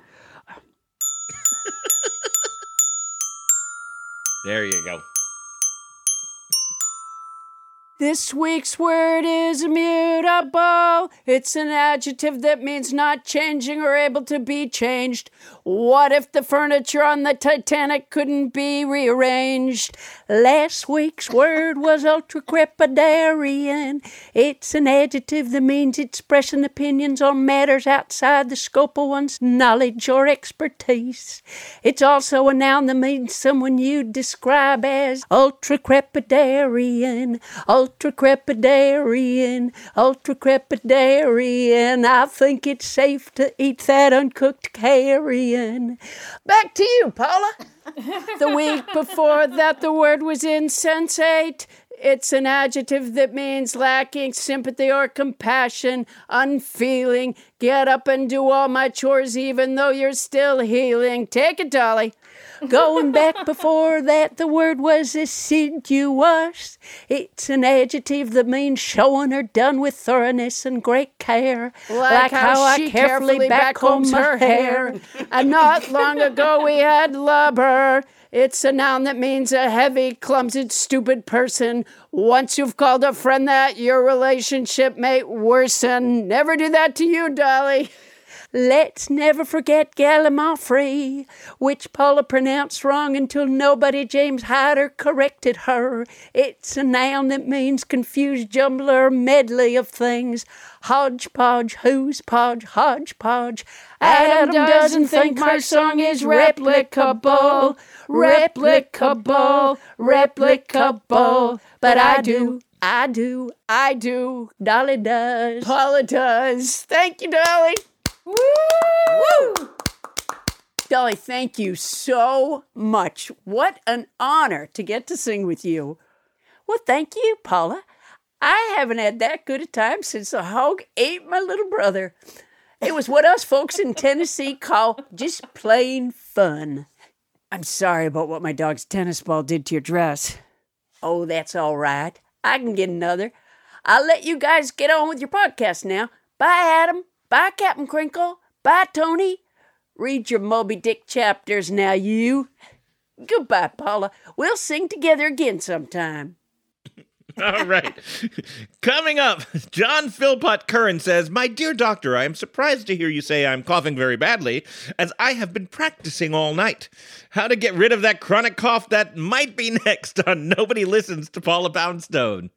There you go. This week's word is immutable. It's an adjective that means not changing or able to be changed. What if the furniture on the Titanic couldn't be rearranged? Last week's word was ultracrepidarian. It's an adjective that means expressing opinions on matters outside the scope of one's knowledge or expertise. It's also a noun that means someone you describe as ultracrepidarian. Ultracrepidarian, ultracrepidarian. I think it's safe to eat that uncooked carrion. Back to you, Paula. The week before that, the word was insensate. It's an adjective that means lacking sympathy or compassion, unfeeling. Get up and do all my chores even though you're still healing. Take it, Dolly. Going back before that, the word was assiduous. It's an adjective that means showing her done with thoroughness and great care. Like, like how, how I carefully backcombs her hair. And not long ago we had lubber. It's a noun that means a heavy, clumsy, stupid person. Once you've called a friend that, your relationship may worsen. Never do that to you, Dolly. Let's never forget Gallimaufry, which Paula pronounced wrong until nobody James Hyder corrected her. It's a noun that means confused jumbler medley of things. Hodgepodge, who's podge, hodgepodge. Adam doesn't think my song is replicable, replicable, replicable, but I do. I do, I do, Dolly does, Paula does. Thank you, Dolly. Woo! Woo! Dolly, thank you so much. What an honor to get to sing with you. Well, thank you, Paula. I haven't had that good a time since the hog ate my little brother. It was what us folks in Tennessee call just plain fun. I'm sorry about what my dog's tennis ball did to your dress. Oh, that's all right. I can get another. I'll let you guys get on with your podcast now. Bye, Adam. Bye, Captain Crinkle. Bye, Tony. Read your Moby Dick chapters now, you. Goodbye, Paula. We'll sing together again sometime. All right. Coming up, John Philpott Curran says, "My dear doctor, I am surprised to hear you say I'm coughing very badly, as I have been practicing all night. How to get rid of that chronic cough that might be next on Nobody Listens to Paula Poundstone."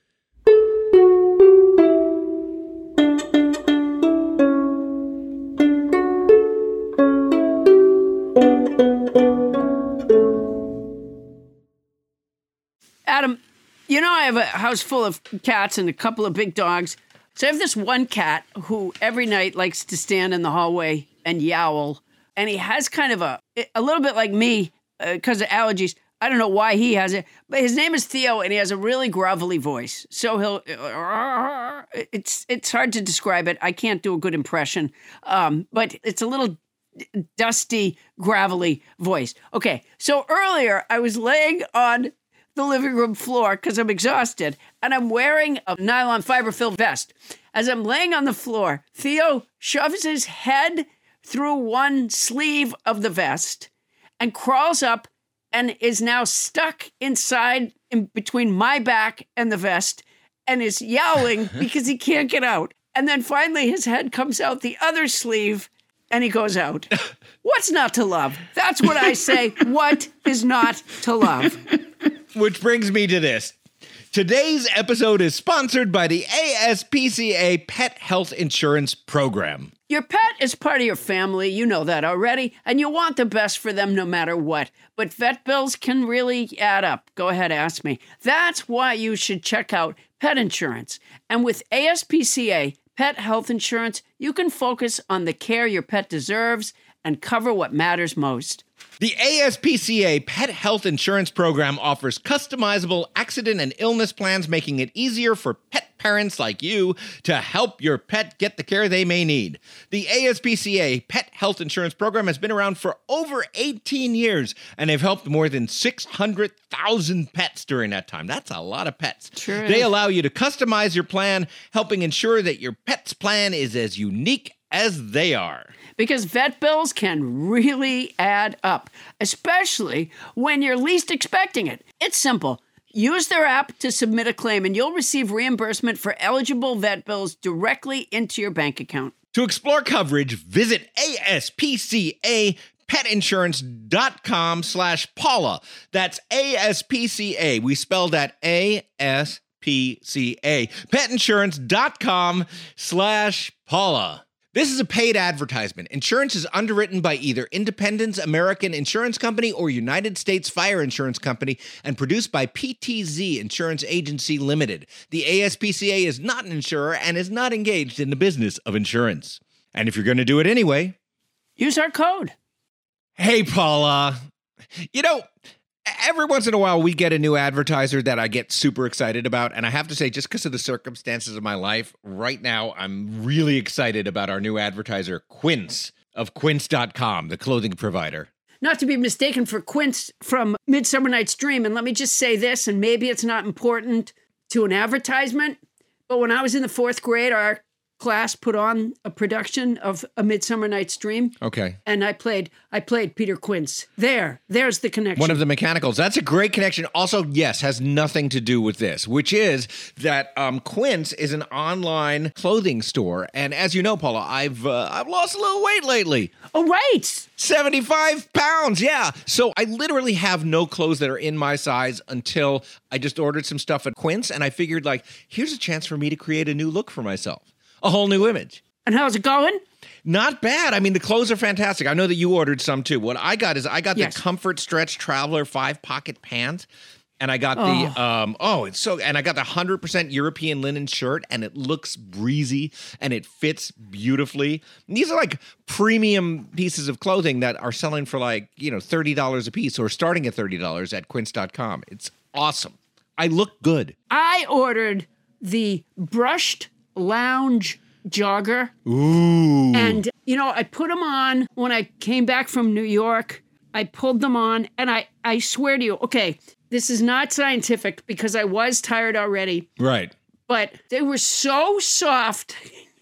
Adam, you know I have a house full of cats and a couple of big dogs. So I have this one cat who every night likes to stand in the hallway and yowl. And he has kind of a, a little bit like me because uh, of allergies. I don't know why he has it, but his name is Theo and he has a really grovelly voice. So he'll, uh, it's it's hard to describe it. I can't do a good impression, um, but it's a little dusty, gravelly voice. Okay, so earlier I was laying on the living room floor because I'm exhausted, and I'm wearing a nylon fiber-filled vest. As I'm laying on the floor, Theo shoves his head through one sleeve of the vest and crawls up and is now stuck inside in between my back and the vest and is yowling because he can't get out. And then finally his head comes out the other sleeve and he goes out. What's not to love? That's what I say. What is not to love? Which brings me to this. Today's episode is sponsored by the A S P C A Pet Health Insurance Program. Your pet is part of your family, you know that already, and you want the best for them no matter what. But vet bills can really add up. Go ahead, ask me. That's why you should check out pet insurance. And with A S P C A Pet Health Insurance, you can focus on the care your pet deserves and cover what matters most. The A S P C A Pet Health Insurance Program offers customizable accident and illness plans, making it easier for pet parents like you to help your pet get the care they may need. The A S P C A Pet Health Insurance Program has been around for over eighteen years, and they've helped more than six hundred thousand pets during that time. That's a lot of pets. Sure. They allow you to customize your plan, helping ensure that your pet's plan is as unique as they are. Because vet bills can really add up, especially when you're least expecting it. It's simple. Use their app to submit a claim, and you'll receive reimbursement for eligible vet bills directly into your bank account. To explore coverage, visit A S P C A petinsurance.com slash Paula. That's A S P C A. We spelled that A S P C A. petinsurance.com slash Paula. This is a paid advertisement. Insurance is underwritten by either Independence American Insurance Company or United States Fire Insurance Company and produced by P T Z Insurance Agency Limited. The A S P C A is not an insurer and is not engaged in the business of insurance. And if you're going to do it anyway, use our code. Hey, Paula. You know, every once in a while we get a new advertiser that I get super excited about. And I have to say, just because of the circumstances of my life, right now I'm really excited about our new advertiser, Quince, of quince dot com, the clothing provider. Not to be mistaken for Quince from Midsummer Night's Dream. And let me just say this, and maybe it's not important to an advertisement, but when I was in the fourth grade, our class put on a production of A Midsummer Night's Dream. Okay. And I played I played Peter Quince. There, there's the connection. One of the mechanicals. That's a great connection. Also, yes, has nothing to do with this, which is that um, Quince is an online clothing store. And as you know, Paula, I've uh, I've lost a little weight lately. Oh, right. seventy-five pounds. Yeah. So I literally have no clothes that are in my size until I just ordered some stuff at Quince. And I figured, like, here's a chance for me to create a new look for myself. A whole new image. And how's it going? Not bad. I mean, the clothes are fantastic. I know that you ordered some too. What I got is I got Yes. the Comfort Stretch Traveler five pocket pants. And I got Oh. the, um, oh, it's so, and I got the one hundred percent European linen shirt, and it looks breezy, and it fits beautifully. And these are like premium pieces of clothing that are selling for like, you know, thirty dollars a piece, or starting at thirty dollars at quince dot com. It's awesome. I look good. I ordered the brushed lounge jogger. Ooh. And, you know, I put them on when I came back from New York. I pulled them on, and I, I swear to you, okay, this is not scientific because I was tired already, Right. but they were so soft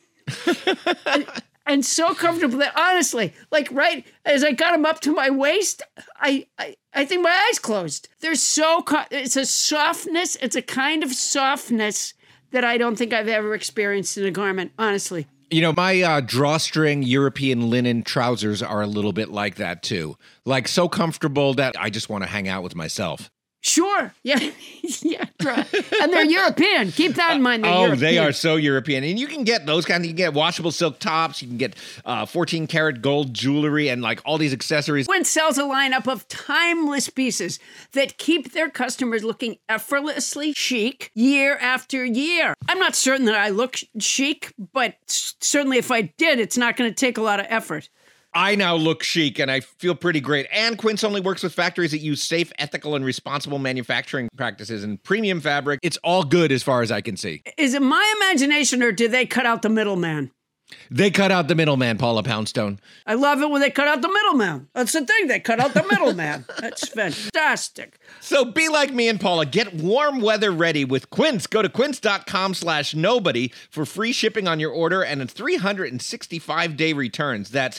and, and so comfortable that honestly, like right as I got them up to my waist, I, I, I think my eyes closed. They're so, co- it's a softness, it's a kind of softness that I don't think I've ever experienced in a garment, honestly. You know, my uh, drawstring European linen trousers are a little bit like that too. Like so comfortable that I just want to hang out with myself. Sure. Yeah. yeah. Right. And they're European. Keep that in mind. They're Oh, European. they are so European. And you can get those kind of, you can get washable silk tops, you can get uh, fourteen karat gold jewelry and like all these accessories. Quince sells a lineup of timeless pieces that keep their customers looking effortlessly chic year after year. I'm not certain that I look chic, but s- certainly if I did, it's not going to take a lot of effort. I now look chic and I feel pretty great. And Quince only works with factories that use safe, ethical, and responsible manufacturing practices and premium fabric. It's all good as far as I can see. Is it my imagination or did they cut out the middleman? They cut out the middleman, Paula Poundstone. I love it when they cut out the middleman. That's the thing. They cut out the middleman. That's fantastic. So be like me and Paula. Get warm weather ready with Quince. Go to quince.com slash nobody for free shipping on your order and a three hundred sixty-five day returns. That's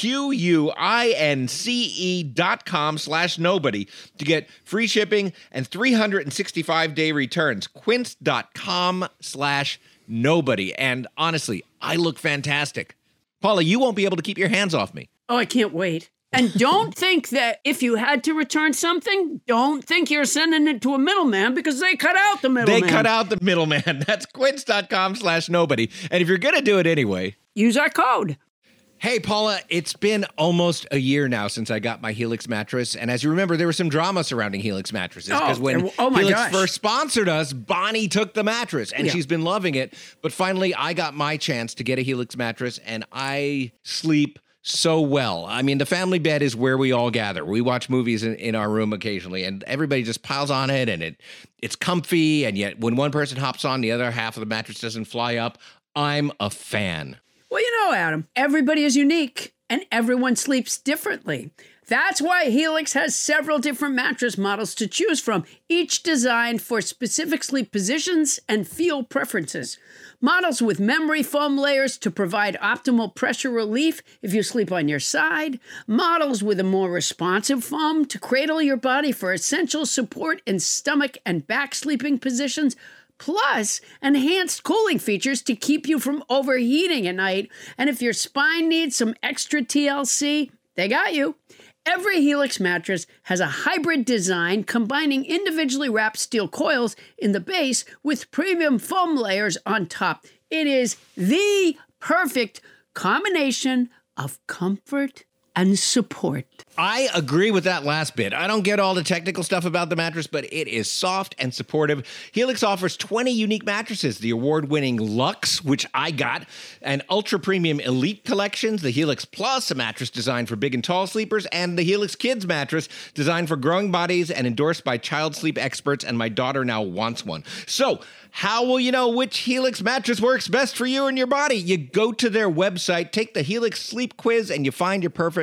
Q-U-I-N-C-E dot com slash nobody to get free shipping and three hundred sixty-five day returns. Quince.com slash nobody. And honestly, I look fantastic. Paula, you won't be able to keep your hands off me. Oh, I can't wait. And don't think that if you had to return something, don't think you're sending it to a middleman because they cut out the middleman. They cut out the middleman. That's quince.com slash nobody. And if you're going to do it anyway, use our code. Hey, Paula, it's been almost a year now since I got my Helix mattress. And as you remember, there was some drama surrounding Helix mattresses. Because Oh, when oh my Helix gosh. first sponsored us, Bonnie took the mattress and Yeah. she's been loving it. But finally, I got my chance to get a Helix mattress and I sleep so well. I mean, the family bed is where we all gather. We watch movies in, in our room occasionally and everybody just piles on it and it it's comfy. And yet when one person hops on, the other half of the mattress doesn't fly up. I'm a fan. Well, you know, Adam, everybody is unique and everyone sleeps differently. That's why Helix has several different mattress models to choose from, each designed for specific sleep positions and feel preferences. Models with memory foam layers to provide optimal pressure relief if you sleep on your side. Models with a more responsive foam to cradle your body for essential support in stomach and back sleeping positions. Plus, enhanced cooling features to keep you from overheating at night. And if your spine needs some extra T L C, they got you. Every Helix mattress has a hybrid design combining individually wrapped steel coils in the base with premium foam layers on top. It is the perfect combination of comfort and support. I agree with that last bit. I don't get all the technical stuff about the mattress, but it is soft and supportive. Helix offers twenty unique mattresses, the award-winning Luxe, which I got, and ultra-premium Elite collections, the Helix Plus, a mattress designed for big and tall sleepers, and the Helix Kids mattress, designed for growing bodies and endorsed by child sleep experts, and my daughter now wants one. So, how will you know which Helix mattress works best for you and your body? You go to their website, take the Helix sleep quiz, and you find your perfect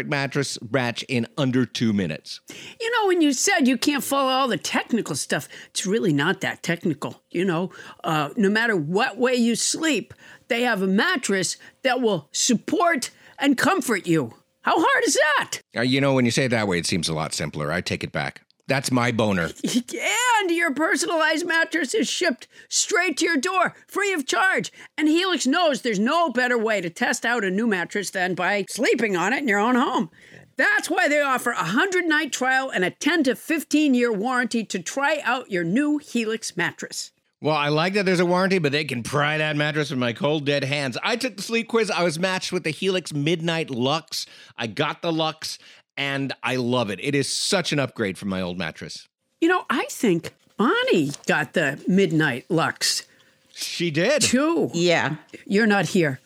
perfect mattress match in under two minutes. You know, when you said you can't follow all the technical stuff, it's really not that technical. You know, uh, no matter what way you sleep, they have a mattress that will support and comfort you. How hard is that? Uh, you know, when you say it that way, it seems a lot simpler. I take it back. That's my boner. And your personalized mattress is shipped straight to your door, free of charge. And Helix knows there's no better way to test out a new mattress than by sleeping on it in your own home. That's why they offer a one hundred night trial and a ten to fifteen year warranty to try out your new Helix mattress. Well, I like that there's a warranty, but they can pry that mattress with my cold, dead hands. I took the sleep quiz. I was matched with the Helix Midnight Luxe. I got the Luxe, and I love it. It is such an upgrade from my old mattress. You know, I think Bonnie got the Midnight Luxe. She did. Too. Yeah. You're not here.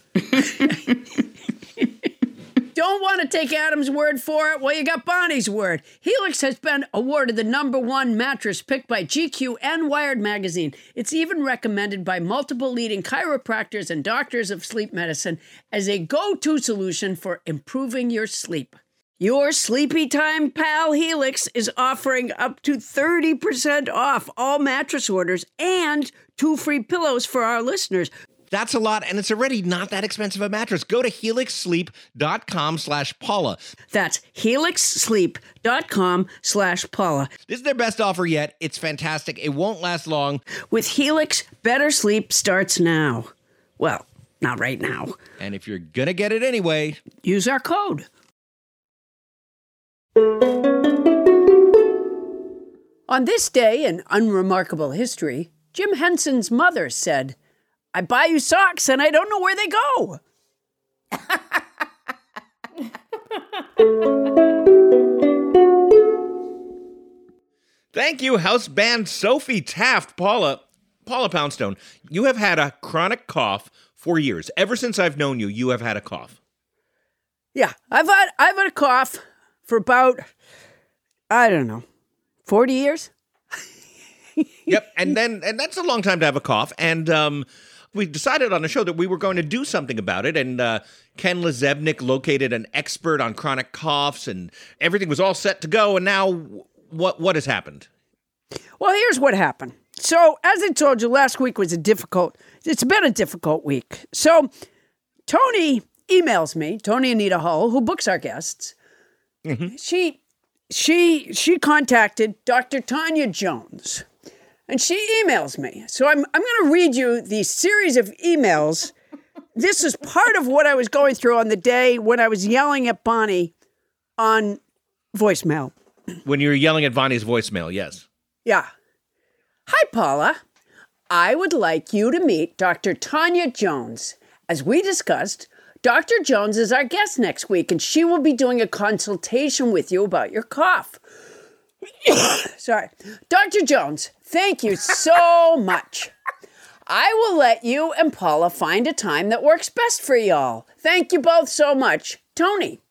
Don't want to take Adam's word for it? Well, you got Bonnie's word. Helix has been awarded the number one mattress picked by G Q and Wired magazine. It's even recommended by multiple leading chiropractors and doctors of sleep medicine as a go-to solution for improving your sleep. Your sleepy time pal Helix is offering up to thirty percent off all mattress orders and two free pillows for our listeners. That's a lot, and it's already not that expensive a mattress. Go to helixsleep.com slash Paula. That's helixsleep.com slash Paula. This is their best offer yet. It's fantastic. It won't last long. With Helix, better sleep starts now. Well, not right now. And if you're going to get it anyway, use our code. On this day in unremarkable history, Jim Henson's mother said, "I buy you socks and I don't know where they go." Thank you, house band Sophie Taft. Paula, Paula Poundstone, you have had a chronic cough for years. Ever since I've known you, you have had a cough. Yeah, I've had, I've had a cough for about, I don't know, forty years. Yep, and then and that's a long time to have a cough. And um, we decided on the show that we were going to do something about it. And uh, Ken Lezebnik located an expert on chronic coughs, and everything was all set to go. And now, what what has happened? Well, here's what happened. So, as I told you, last week was a difficult. It's been a difficult week. So, Tony emails me, Tony Anita Hull, who books our guests. Mm-hmm. She she she contacted Doctor Tanya Jones. And she emails me. So I'm I'm going to read you the series of emails. This is part of what I was going through on the day when I was yelling at Bonnie on voicemail. When you were yelling at Bonnie's voicemail, yes. Yeah. Hi, Paula. I would like you to meet Doctor Tanya Jones. As we discussed, Doctor Jones is our guest next week, and she will be doing a consultation with you about your cough. Sorry. Doctor Jones, thank you so much. I will let you and Paula find a time that works best for y'all. Thank you both so much. Tony.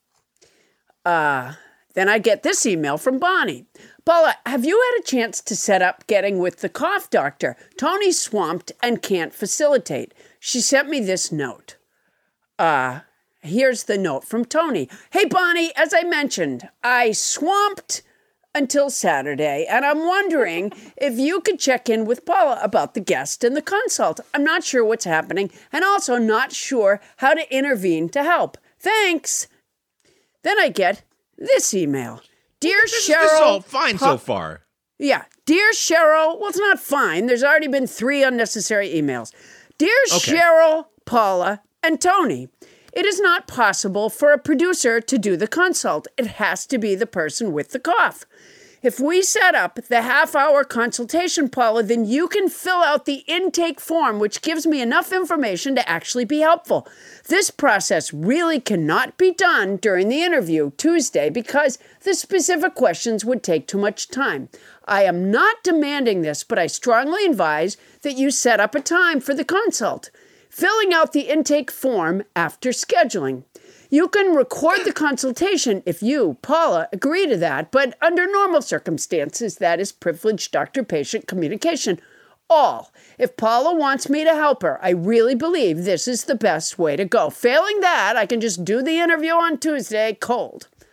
Uh, then I get this email from Bonnie. Paula, have you had a chance to set up getting with the cough doctor? Tony's swamped and can't facilitate. She sent me this note. Uh, here's the note from Tony. Hey, Bonnie, as I mentioned, I swamped until Saturday, and I'm wondering if you could check in with Paula about the guest and the consult. I'm not sure what's happening, and also not sure how to intervene to help. Thanks. Then I get this email. Dear this, Cheryl. This is all fine pa- so far. Yeah. Dear Cheryl. Well, it's not fine. There's already been three unnecessary emails. Dear Okay. Cheryl, Paula, and Tony. It is not possible for a producer to do the consult. It has to be the person with the cough. If we set up the half-hour consultation, Paula, then you can fill out the intake form, which gives me enough information to actually be helpful. This process really cannot be done during the interview Tuesday because the specific questions would take too much time. I am not demanding this, but I strongly advise that you set up a time for the consult. Filling out the intake form after scheduling. You can record the consultation if you, Paula, agree to that, but under normal circumstances, that is privileged doctor-patient communication. All. If Paula wants me to help her, I really believe this is the best way to go. Failing that, I can just do the interview on Tuesday cold.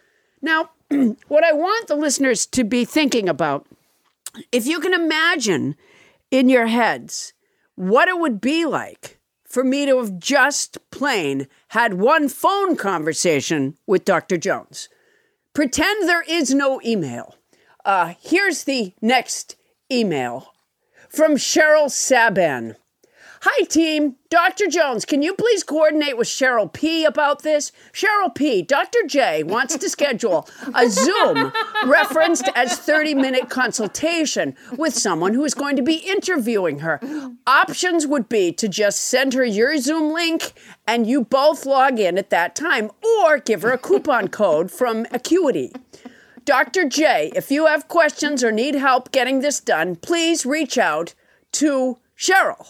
Now, what I want the listeners to be thinking about, if you can imagine in your heads what it would be like for me to have just plain had one phone conversation with Doctor Jones. Pretend there is no email. Uh, here's the next email from Cheryl Saban. Hi, team. Doctor Jones, can you please coordinate with Cheryl P. about this? Cheryl P., Doctor J wants to schedule a Zoom referenced as thirty-minute consultation with someone who is going to be interviewing her. Options would be to just send her your Zoom link and you both log in at that time, or give her a coupon code from Acuity. Doctor J, if you have questions or need help getting this done, please reach out to Cheryl.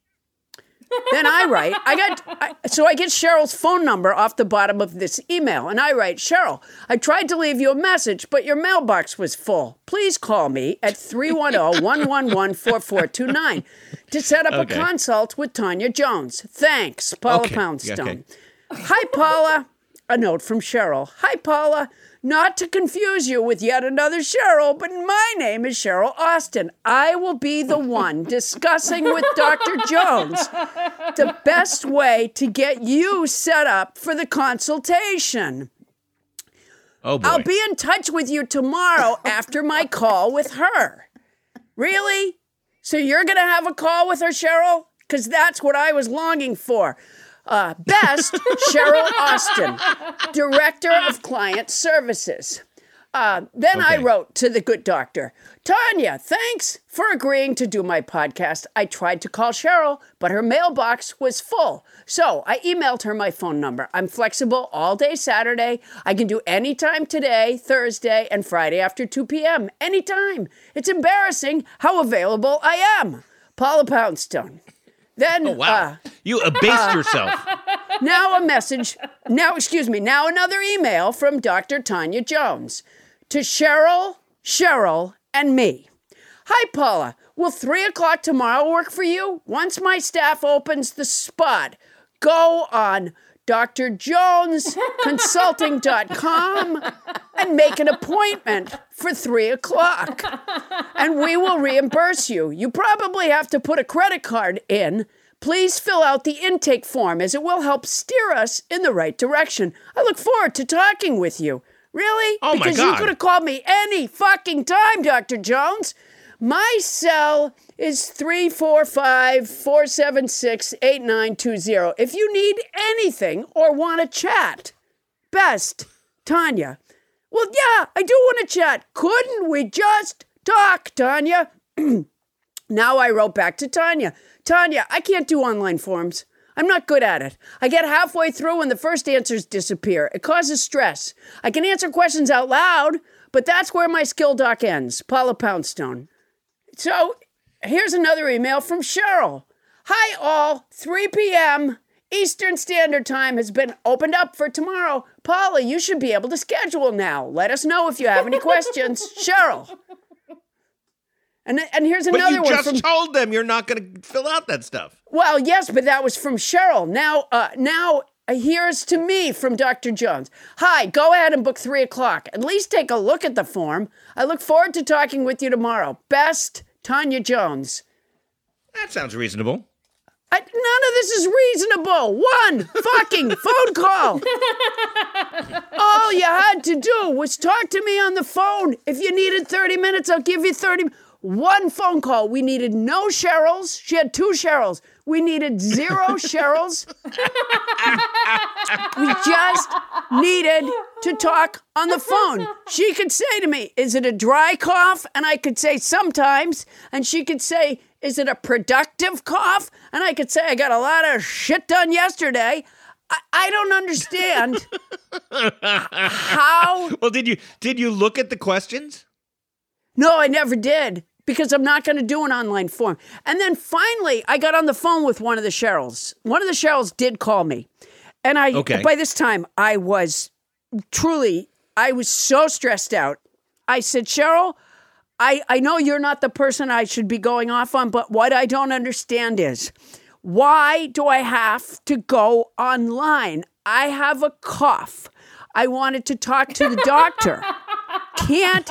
Then I write, I got, I, so I get Cheryl's phone number off the bottom of this email, and I write, Cheryl, I tried to leave you a message, but your mailbox was full. Please call me at three one zero, one one one, four four two nine to set up okay. a consult with Tanya Jones. Thanks, Paula okay. Poundstone. Okay. Hi, Paula. A note from Cheryl. Hi, Paula. Not to confuse you with yet another Cheryl, but my name is Cheryl Austin. I will be the one discussing with Doctor Jones the best way to get you set up for the consultation. Oh, boy. I'll be in touch with you tomorrow after my call with her. Really? So you're going to have a call with her, Cheryl? Because that's what I was longing for. Uh, best, Cheryl Austin, Director of Client Services. Uh, then okay. I wrote to the good doctor, Tanya, thanks for agreeing to do my podcast. I tried to call Cheryl, but her mailbox was full. So I emailed her my phone number. I'm flexible all day Saturday. I can do any time today, Thursday, and Friday after two p.m. Anytime. It's embarrassing how available I am. Paula Poundstone. Then, oh, wow. Uh, you abased uh, yourself. Now a message. Now, excuse me. Now another email from Doctor Tanya Jones to Cheryl, Cheryl, and me. Hi, Paula. Will three o'clock tomorrow work for you? Once my staff opens the spot, go on D R jones consulting dot com and make an appointment for three o'clock. And we will reimburse you. You probably have to put a credit card in. Please fill out the intake form as it will help steer us in the right direction. I look forward to talking with you. Really? Oh, because my God. You could have called me any fucking time, Doctor Jones. My cell is three four five, four seven six, eight nine two zero. If you need anything or want to chat, best, Tanya. Well, yeah, I do want to chat. Couldn't we just talk, Tanya? Now I wrote back to Tanya. Tanya, I can't do online forms. I'm not good at it. I get halfway through and the first answers disappear. It causes stress. I can answer questions out loud, but that's where my skill doc ends. Paula Poundstone. So here's another email from Cheryl. Hi, all. three p.m. Eastern Standard Time has been opened up for tomorrow. Paula, you should be able to schedule now. Let us know if you have any questions. Cheryl. And and here's another one. But you just from, told them you're not going to fill out that stuff. Well, yes, but that was from Cheryl. Now, uh, now here's to me from Doctor Jones. Hi, go ahead and book three o'clock. At least take a look at the form. I look forward to talking with you tomorrow. Best, Tanya Jones. That sounds reasonable. I, none of this is reasonable. One fucking phone call. All you had to do was talk to me on the phone. If you needed thirty minutes, I'll give you thirty. One phone call. We needed no Cheryls. She had two Cheryls. We needed zero Cheryls. We just needed to talk on the phone. She could say to me, is it a dry cough? And I could say sometimes. And she could say, is it a productive cough? And I could say, I got a lot of shit done yesterday. I, I don't understand how. Well, did you did you look at the questions? No, I never did. Because I'm not going to do an online form. And then finally, I got on the phone with one of the Cheryls. One of the Cheryls did call me. And I, okay. by this time, I was truly, I was so stressed out. I said, Cheryl, I, I know you're not the person I should be going off on, but what I don't understand is, why do I have to go online? I have a cough. I wanted to talk to the doctor. Can't,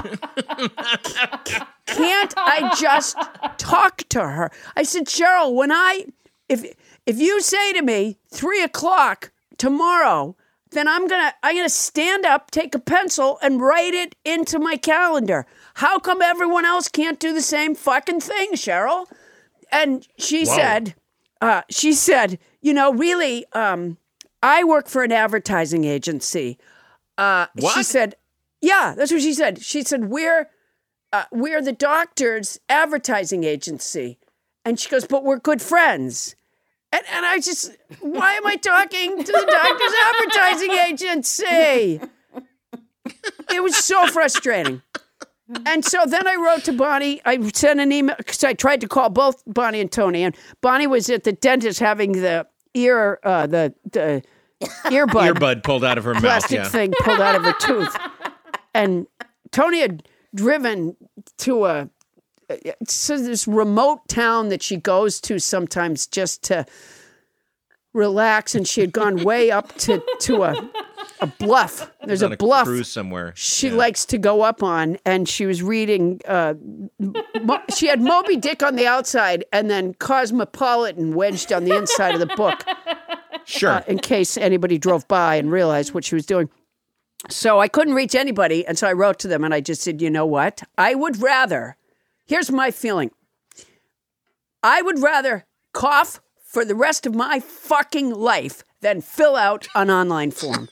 can't I just talk to her? I said, Cheryl, when I, if if you say to me three o'clock tomorrow, then I'm gonna I'm gonna stand up, take a pencil, and write it into my calendar. How come everyone else can't do the same fucking thing, Cheryl? And she Whoa. said, uh, she said, you know, really, um, I work for an advertising agency. Uh, What? She said, yeah, that's what she said. She said, we're, uh, we're the doctor's advertising agency. And she goes, but we're good friends. And, and I just, why am I talking to the doctor's advertising agency? It was so frustrating. And so then I wrote to Bonnie. I sent an email because I tried to call both Bonnie and Tony. And Bonnie was at the dentist having the ear, uh, the, the earbud, Earbud pulled out of her mouth. plastic Yeah. thing pulled out of her tooth. And Tony had driven to a, so this remote town that she goes to sometimes just to relax. And she had gone way up to, to a, a bluff. There's On a bluff cruise somewhere. she Yeah. likes to go up on, and she was reading, uh, Mo- she had Moby Dick on the outside and then Cosmopolitan wedged on the inside of the book. Sure. Uh, in case anybody drove by and realized what she was doing. So I couldn't reach anybody, and so I wrote to them, and I just said, you know what? I would rather, here's my feeling. I would rather cough for the rest of my fucking life than fill out an online form.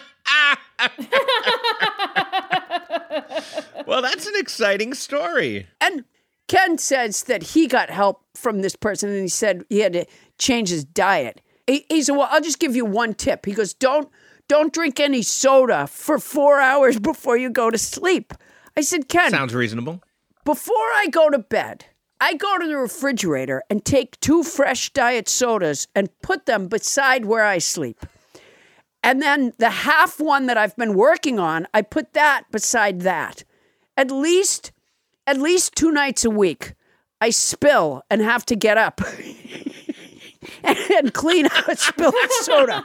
Well, that's an exciting story. And Ken says that he got help from this person, and he said he had to change his diet. He, he said, well, I'll just give you one tip. He goes, don't, don't drink any soda for four hours before you go to sleep. I said, Ken, Sounds reasonable. before I go to bed, I go to the refrigerator and take two fresh diet sodas and put them beside where I sleep. And then the half one that I've been working on, I put that beside that. At least, at least two nights a week, I spill and have to get up and clean out spilled soda.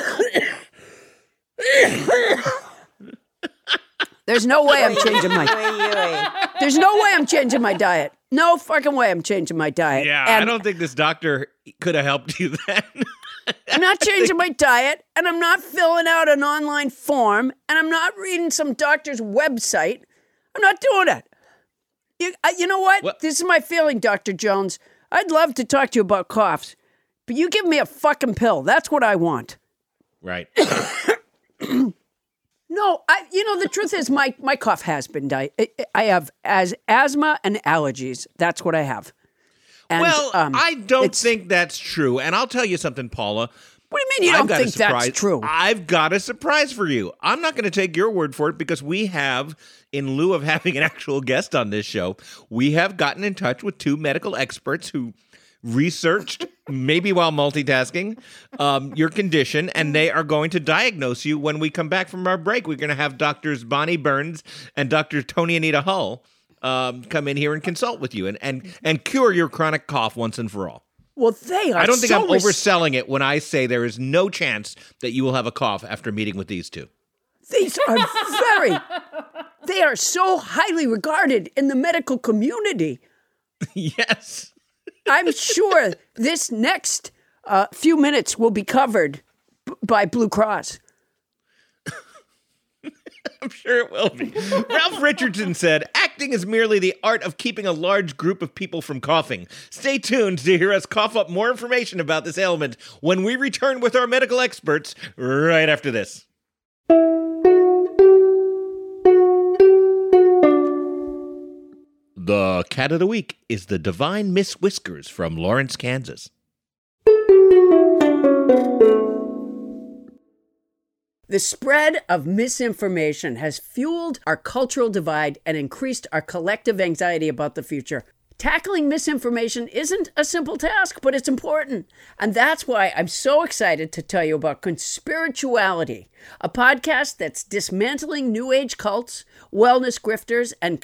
There's no way I'm changing my. There's no way I'm changing my diet. No fucking way I'm changing my diet. Yeah, And I don't think this doctor could have helped you then. I'm not changing my diet, and I'm not filling out an online form, and I'm not reading some doctor's website. I'm not doing it. You, I, you know what? What? This is my feeling, Doctor Jones. I'd love to talk to you about coughs, but you give me a fucking pill. That's what I want. Right. No, I. You know, the truth is, my my cough has been died. I have as asthma and allergies. That's what I have. And, well, um, I don't it's- think that's true. And I'll tell you something, Paula. What do you mean you I've don't got a think that's surprise- true? I've got a surprise for you. I'm not going to take your word for it because we have, in lieu of having an actual guest on this show, we have gotten in touch with two medical experts who researched, maybe while multitasking, um, your condition, and they are going to diagnose you when we come back from our break. We're going to have Doctors Bonnie Burns and Doctor Tony Anita Hull um, come in here and consult with you and, and, and cure your chronic cough once and for all. Well, they are. I don't think so I'm res- overselling it when I say there is no chance that you will have a cough after meeting with these two. These are very. They are so highly regarded in the medical community. Yes. I'm sure this next uh, few minutes will be covered b- by Blue Cross. I'm sure it will be. Ralph Richardson said, acting is merely the art of keeping a large group of people from coughing. Stay tuned to hear us cough up more information about this ailment when we return with our medical experts right after this. The cat of the week is the Divine Miss Whiskers from Lawrence, Kansas. The spread of misinformation has fueled our cultural divide and increased our collective anxiety about the future. Tackling misinformation isn't a simple task, but it's important. And that's why I'm so excited to tell you about Conspirituality, a podcast that's dismantling New Age cults, wellness grifters, and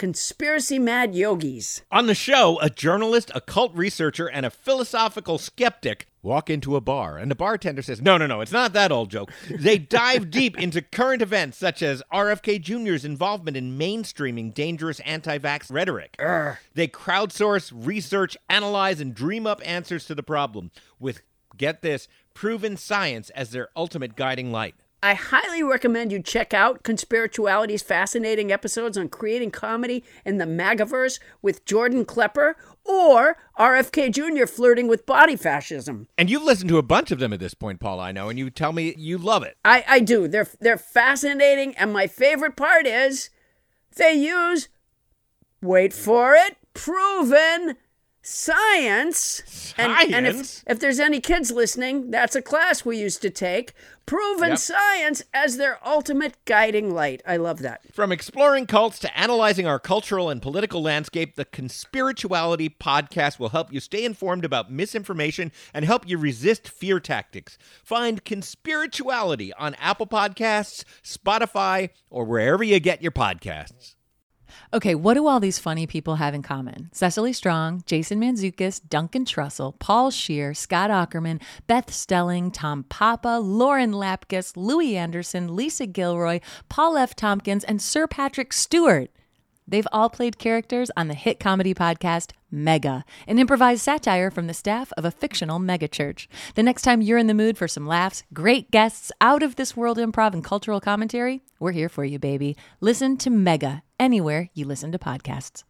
conspiracy-mad yogis. On the show, a journalist, a cult researcher, and a philosophical skeptic walk into a bar and the bartender says, no, no, no, it's not that old joke. They dive deep into current events such as R F K Junior's involvement in mainstreaming dangerous anti-vax rhetoric. Urgh. They crowdsource, research, analyze, and dream up answers to the problem with, get this, proven science as their ultimate guiding light. I highly recommend you check out Conspirituality's fascinating episodes on creating comedy in the MAGAverse with Jordan Klepper, or R F K Junior flirting with body fascism. And you've listened to a bunch of them at this point, Paula, I know, and you tell me you love it. I, I do. They're they're fascinating, and my favorite part is they use, wait for it, proven science. Science? And, and if, if there's any kids listening, that's a class we used to take. Proven yep. science as their ultimate guiding light. I love that. From exploring cults to analyzing our cultural and political landscape, the Conspirituality podcast will help you stay informed about misinformation and help you resist fear tactics. Find Conspirituality on Apple Podcasts, Spotify, or wherever you get your podcasts. Okay, what do all these funny people have in common? Cecily Strong, Jason Mantzoukas, Duncan Trussell, Paul Scheer, Scott Aukerman, Beth Stelling, Tom Papa, Lauren Lapkus, Louis Anderson, Lisa Gilroy, Paul F. Tompkins, and Sir Patrick Stewart. They've all played characters on the hit comedy podcast Mega, an improvised satire from the staff of a fictional megachurch. The next time you're in the mood for some laughs, great guests, out-of-this-world improv, and cultural commentary, we're here for you, baby. Listen to Mega anywhere you listen to podcasts.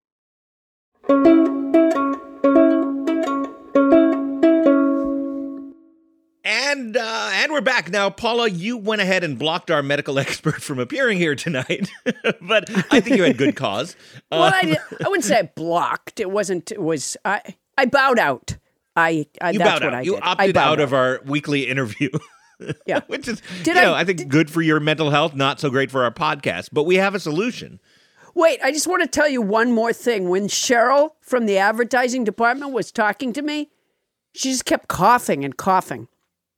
And uh, and we're back now. Paula, you went ahead and blocked our medical expert from appearing here tonight, but I think you had good cause. Well, uh, I, did, I wouldn't say I blocked. It wasn't. It was. I I bowed out. I. I you that's bowed what out. I You did. opted I out out of our weekly interview. Yeah, which is did you I, know I think did, good for your mental health, not so great for our podcast. But we have a solution. Wait, I just want to tell you one more thing. When Cheryl from the advertising department was talking to me, she just kept coughing and coughing.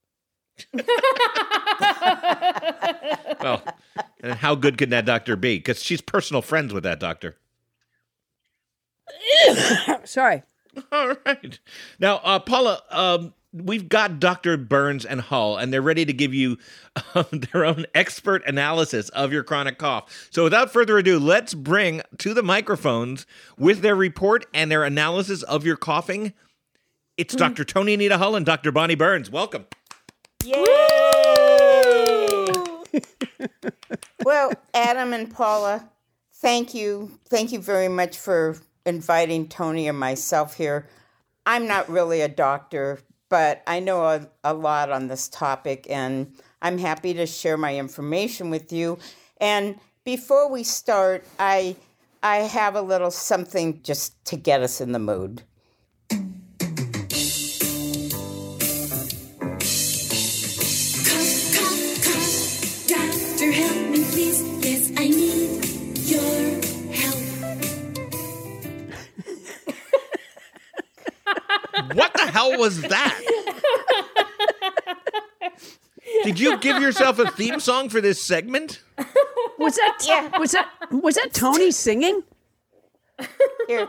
Well, and how good can that doctor be? Because she's personal friends with that doctor. Sorry. All right. Now, uh, Paula, um, we've got Doctor Burns and Hull, and they're ready to give you um, their own expert analysis of your chronic cough. So without further ado, let's bring to the microphones with their report and their analysis of your coughing. It's mm. Doctor Tony Anita Hull and Doctor Bonnie Burns. Welcome. Yay! Well, Adam and Paula, thank you. Thank you very much for inviting Tony and myself here. I'm not really a doctor, but I know a, a lot on this topic, and I'm happy to share my information with you. And before we start, I I have a little something just to get us in the mood. Doctor, help me, please. Yes, I need your help. What the hell was that? Did you give yourself a theme song for this segment? Was that yeah. was that was that Tony singing? Here.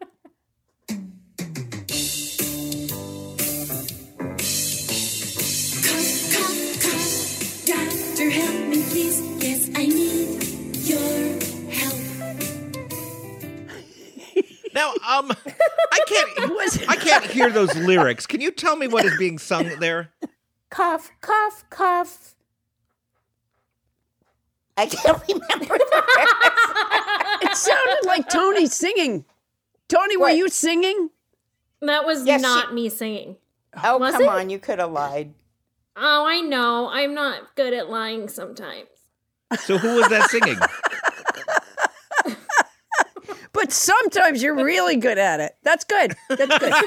Doctor, help me, please. Yes, I need your help. Now, um, I can't, I can't hear those lyrics. Can you tell me what is being sung there? Cough, cough, cough. I can't remember the rest. It sounded like Tony singing. Tony, What? were you singing? That was Yes, not she- me singing. Oh, Was come it? on. You could have lied. Oh, I know. I'm not good at lying sometimes. So who was that singing? But sometimes you're really good at it. That's good. That's good.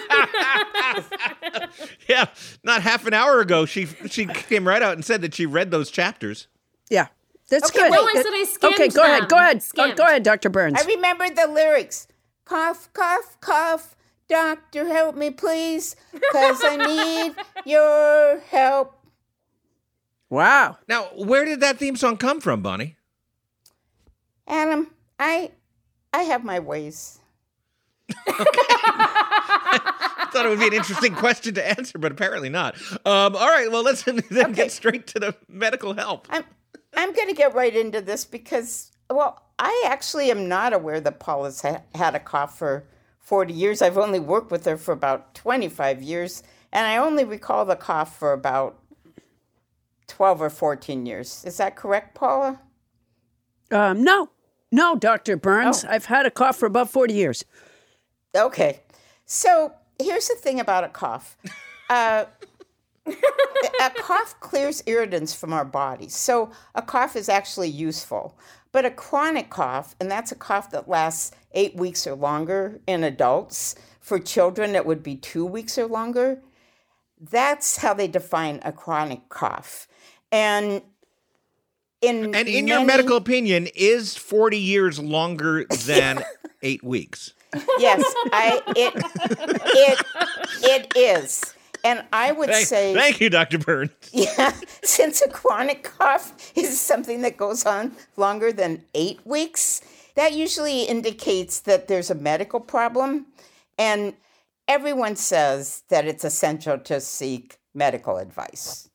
Yeah, not half an hour ago, she she came right out and said that she read those chapters. Yeah, that's Okay, good. No, I said I skimmed Okay, go ahead. them. Go ahead. Oh, Skimmed. go ahead, Doctor Burns. I remembered the lyrics. Cough, cough, cough. Doctor, help me, please, because I need your help. Wow. Now, where did that theme song come from, Bonnie? Adam, I I have my ways. I thought it would be an interesting question to answer, but apparently not. Um, all right, well, let's then okay. get straight to the medical help. I'm, I'm going to get right into this because, well, I actually am not aware that Paula's ha- had a cough for forty years. I've only worked with her for about twenty-five years, and I only recall the cough for about twelve or fourteen years. Is that correct, Paula? Um, no. No, Doctor Burns. Oh. I've had a cough for about forty years. Okay. So here's the thing about a cough. Uh, a cough clears irritants from our bodies. So a cough is actually useful. But a chronic cough, and that's a cough that lasts eight weeks or longer in adults. For children, it would be two weeks or longer. That's how they define a chronic cough. And in And in many, your medical opinion, is forty years longer than eight weeks? Yes, I it it it is. And I would thank, say Thank you, Doctor Burns. Yeah, since a chronic cough is something that goes on longer than eight weeks, that usually indicates that there's a medical problem. And everyone says that it's essential to seek medical advice.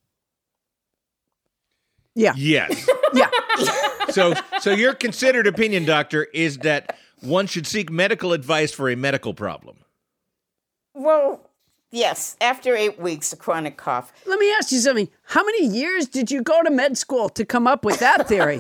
Yeah. Yes. Yeah. So so your considered opinion, doctor, is that one should seek medical advice for a medical problem. Well, yes, after eight weeks, a chronic cough. Let me ask you something. How many years did you go to med school to come up with that theory?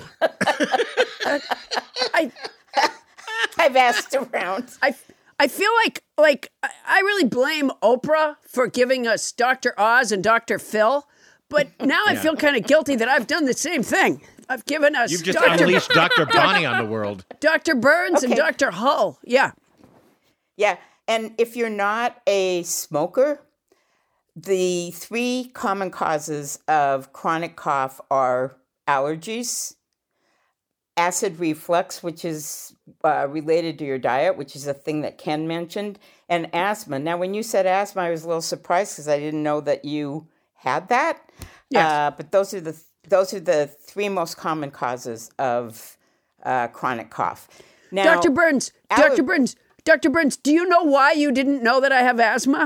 I, I've asked around. I, I feel like like I really blame Oprah for giving us Doctor Oz and Doctor Phil, but now I Yeah. feel kind of guilty that I've done the same thing. I've given us You've just Doctor unleashed Doctor Bonnie on the world. Doctor Burns and Okay. Doctor Hull. Yeah. Yeah, and if you're not a smoker, the three common causes of chronic cough are allergies, acid reflux, which is uh, related to your diet, which is a thing that Ken mentioned, and asthma. Now, when you said asthma, I was a little surprised because I didn't know that you had that. Yes. Uh, but those are the those are the three most common causes of uh, chronic cough. Now, Doctor Burns, aller- Doctor Burns, Doctor Burns, do you know why you didn't know that I have asthma?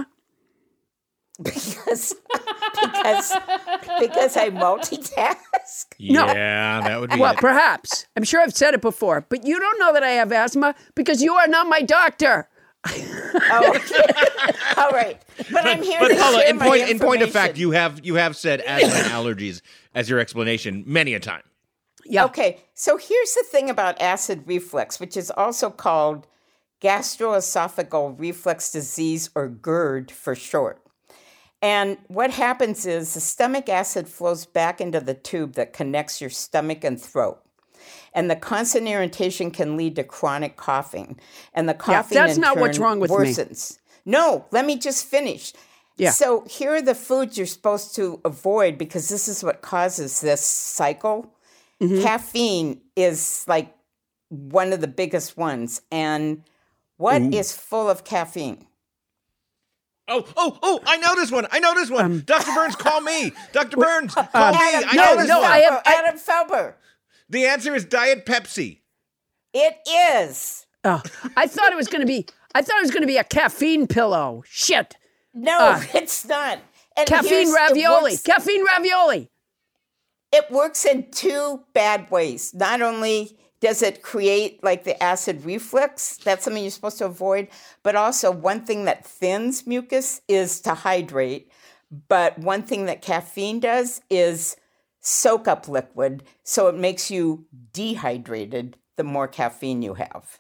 Because because because I multitask. No. Yeah, that would be Well, it. perhaps. I'm sure I've said it before, but you don't know that I have asthma because you are not my doctor. Oh, okay. All right. But I'm here But to Paula, share in my point in point of fact, information. you have you have said asthma and allergies as your explanation many a time. Yeah. Okay. So here's the thing about acid reflux, which is also called gastroesophageal reflux disease, or GERD for short. And what happens is the stomach acid flows back into the tube that connects your stomach and throat. And the constant irritation can lead to chronic coughing. And the coughing that's in not turn what's wrong with me. worsens. No, let me just finish. Yeah. So here are the foods you're supposed to avoid because this is what causes this cycle. Mm-hmm. Caffeine is like one of the biggest ones. And what is full of caffeine? Oh, oh, oh, I know this one. I know this one. Um, Doctor Burns, call me. Doctor Burns, call um, me. Adam, I no, know this no, one. I have- I- Adam Felber. The answer is Diet Pepsi. It is. Oh, I thought it was going to be. I thought it was going to be a caffeine pillow. Shit. No, Uh, it's not. And Caffeine here's- it ravioli. works- Caffeine ravioli. It works in two bad ways. Not only does it create like the acid reflux, that's something you're supposed to avoid, but also one thing that thins mucus is to hydrate. But one thing that caffeine does is soak up liquid, so it makes you dehydrated the more caffeine you have.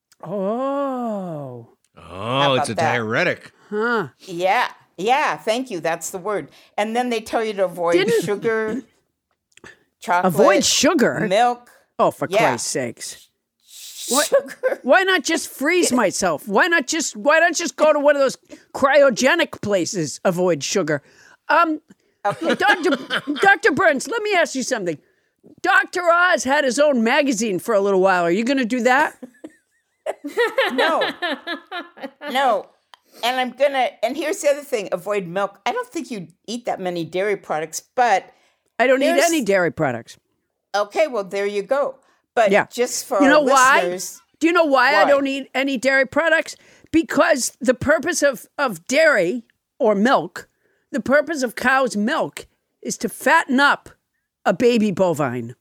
Oh. Oh, it's about a that? diuretic. Huh. Yeah, yeah, thank you. That's the word. And then they tell you to avoid Didn't- sugar, chocolate, Avoid sugar. milk. Oh, for Yeah. Christ's sakes. What? Sugar. Why not just freeze myself? Why not just why not just go to one of those cryogenic places? Avoid sugar. Um Doctor Doctor Burns, let me ask you something. Doctor Oz had his own magazine for a little while. Are you going to do that? No. No. And I'm going to, and here's the other thing, avoid milk. I don't think you eat that many dairy products, but I don't eat There's- any dairy products. okay, well, there you go. But Yeah. just for You know our why? listeners, Do you know why, I Why? don't eat any dairy products? because the purpose of, of dairy or milk, the purpose of cow's milk is to fatten up a baby bovine.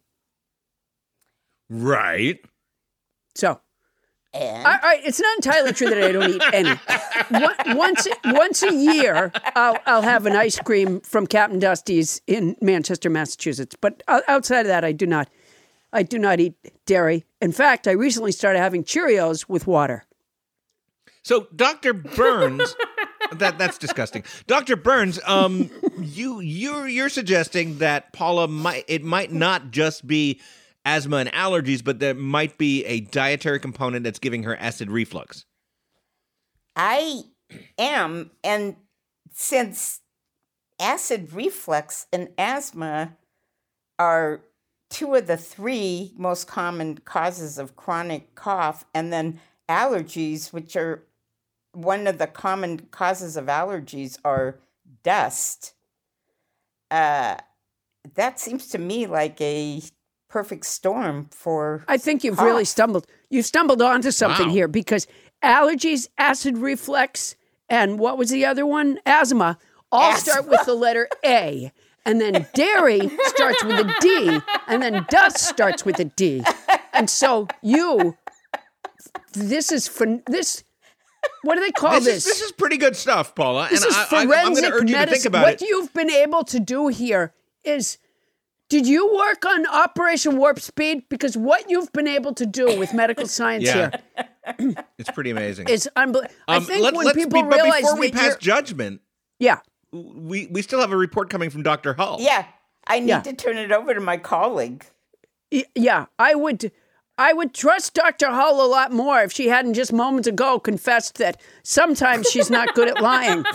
Right. So, And? all right, it's not entirely true that I don't eat any. One- Once, once a year, I'll, I'll have an ice cream from Captain Dusty's in Manchester, Massachusetts. But o- outside of that, I do not, I do not eat dairy. In fact, I recently started having Cheerios with water. So, Doctor Burns, that that's disgusting. Doctor Burns, um, you you're you're suggesting that Paula might it might not just be asthma and allergies, but there might be a dietary component that's giving her acid reflux. I am, and since acid reflux and asthma are two of the three most common causes of chronic cough, and then allergies, which are one of the common causes of allergies, are dust. Uh, that seems to me like a perfect storm for. I think you've cough. really stumbled. You've stumbled onto something Wow. here because allergies, acid reflux, and what was the other one? Asthma. All Asthma. start with the letter A. And then dairy starts with a D. And then dust starts with a D. And so you, this is for this. What do they call This this? is, this is pretty good stuff, Paula. This and is I, I, forensic I'm going to urge you to think medicine. about What it. you've been able to do here is, did you work on Operation Warp Speed? Because what you've been able to do with medical science Yeah. here It's pretty amazing. is unbelievable. I Um, think let- when let's people be, but realize before we that pass you're- judgment, yeah, we we still have a report coming from Doctor Hull. Yeah, I need Yeah. to turn it over to my colleague. y- yeah, I would, I would trust Doctor Hull a lot more if she hadn't just moments ago confessed that sometimes she's not good at lying.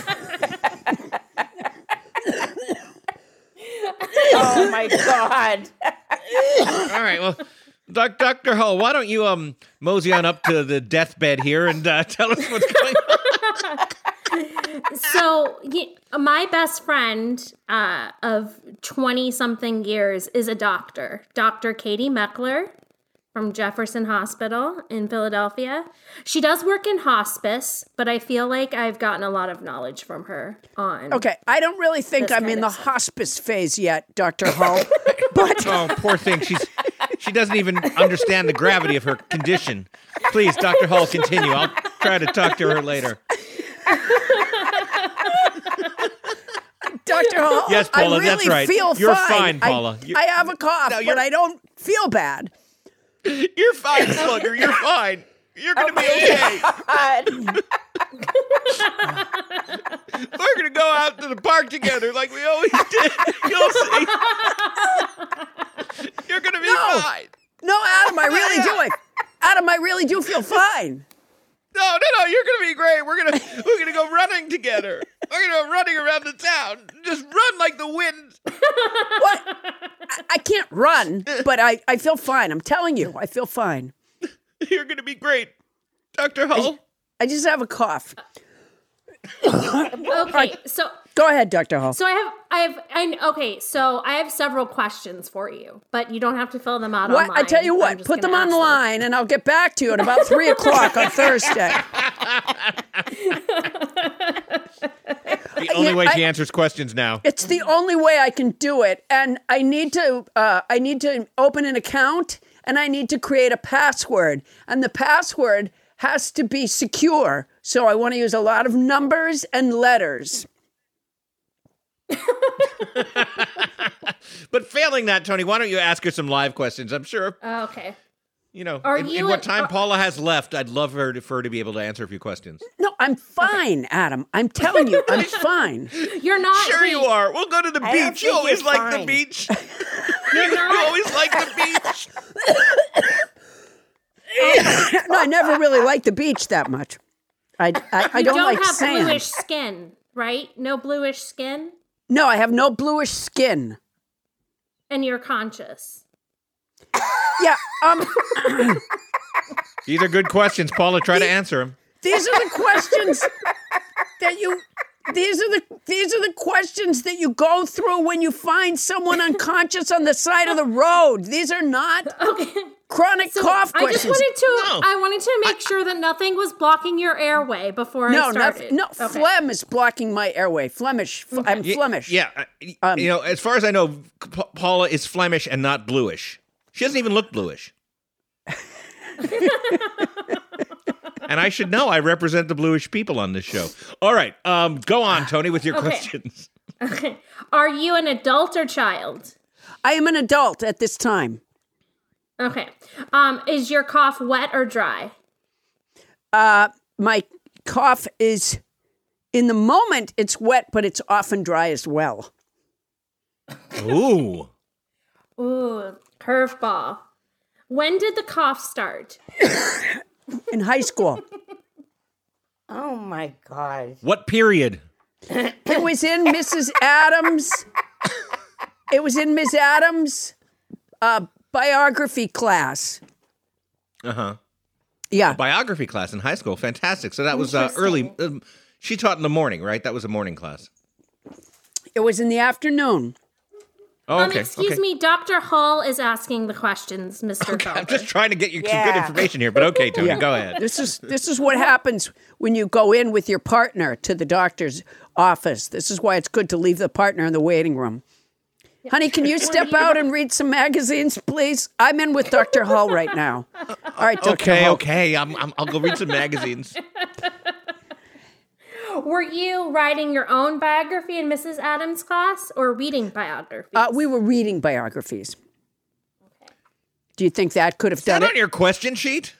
Oh my God. All right. Well, Doc, Doctor Hull, why don't you um mosey on up to the deathbed here and uh, tell us what's going on? So, y- my best friend uh, of twenty-something years is a doctor, Doctor Katie Meckler from Jefferson Hospital in Philadelphia. She does work in hospice, but I feel like I've gotten a lot of knowledge from her on. Okay, I don't really think This I'm kind in of the stuff. hospice phase yet, Doctor Hull. But Oh, poor thing. She's she doesn't even understand the gravity of her condition. Please, Doctor Hull, continue. I'll try to talk to her later. Doctor Hall, Yes, Paula, I really that's right. feel You're fine. fine, I- Paula. You're- I, have a cough, No, you're- but I don't feel bad. You're fine, Slugger. You're fine. You're going to be okay. God. We're going to go out to the park together like we always did. You'll see. You're going to be No. fine. No, Adam, I really do. I, Adam, I really do feel fine. No, no, no, you're gonna be great. We're gonna we're gonna go running together. We're gonna go running around the town. Just run like the wind. What? I, I can't run, but I, I feel fine. I'm telling you, I feel fine. You're gonna be great, Doctor Hull. I just have a cough. Okay, so Go ahead, Doctor Hall. so I have I have I okay, so I have several questions for you, but you don't have to fill them out What? online. I tell you I'm what, just put them gonna on the ask line, and I'll get back to you at about three o'clock on Thursday. The only Yeah, way she I- answers questions now. It's the only way I can do it, and I need to. Uh, I need to open an account, and I need to create a password, and the password has to be secure. So I want to use a lot of numbers and letters. But failing that, Tony, why don't you ask her some live questions? I'm sure, Oh, okay. you know, Are in, in you what an- time are- Paula has left, I'd love her to, for her to be able to answer a few questions. No, I'm fine, Adam. I'm telling you, I'm fine. You're not Sure wait, you are. We'll go to the I don't beach. You think always you're like the fine. beach. You're You not always like the beach. No, I never really liked the beach that much. I I, I you don't, don't like have sand. bluish skin, right? No bluish skin, No, I have no bluish skin. and you're conscious. Yeah, um, These are good questions, Paula. Try to answer them. these are the questions that you. These are the these are the questions that you go through when you find someone unconscious on the side of the road. These are not. Okay. chronic So cough I just questions. wanted to. No. I wanted to make sure that nothing was blocking your airway before no, I started. nothing, no, Okay. phlegm is blocking my airway. Flemish. F- I'm Ye- Flemish. Yeah, uh, y- Um, you know, as far as I know, Pa- Paula is Flemish and not bluish. She doesn't even look bluish. And I should know. I represent the bluish people on this show. All right, um, go on, Tony, with your Okay. questions. Okay. Are you an adult or child? I am an adult at this time. Okay. Um, is your cough wet or dry? Uh, my cough is, in the moment, it's wet, but it's often dry as well. Ooh. Ooh, curveball. When did the cough start? In high school. Oh my God. What period? It was in Missus Adams. It was in Miss Adams' uh, biography class. Uh-huh. Yeah. Biography class in high school. Fantastic. So that was uh, early. Um, she taught in the morning, right? That was a morning class. It was in the afternoon. Oh, Um, okay. excuse okay. me, Doctor Hall is asking the questions, Mister Okay, I'm Felder. just trying to get you some Yeah. good information here, but okay, Tony, Yeah. go ahead. This is this is what happens when you go in with your partner to the doctor's office. This is why it's good to leave the partner in the waiting room. Honey, can you step out and read some magazines, please? I'm in with Doctor Hall right now. All right, Doctor Okay, Hall. okay. I'm, I'm, I'll go read some magazines. Were you writing your own biography in Missus Adams' class or reading biographies? Uh, we were reading biographies. Do you think that could have Is that done on it? your question sheet?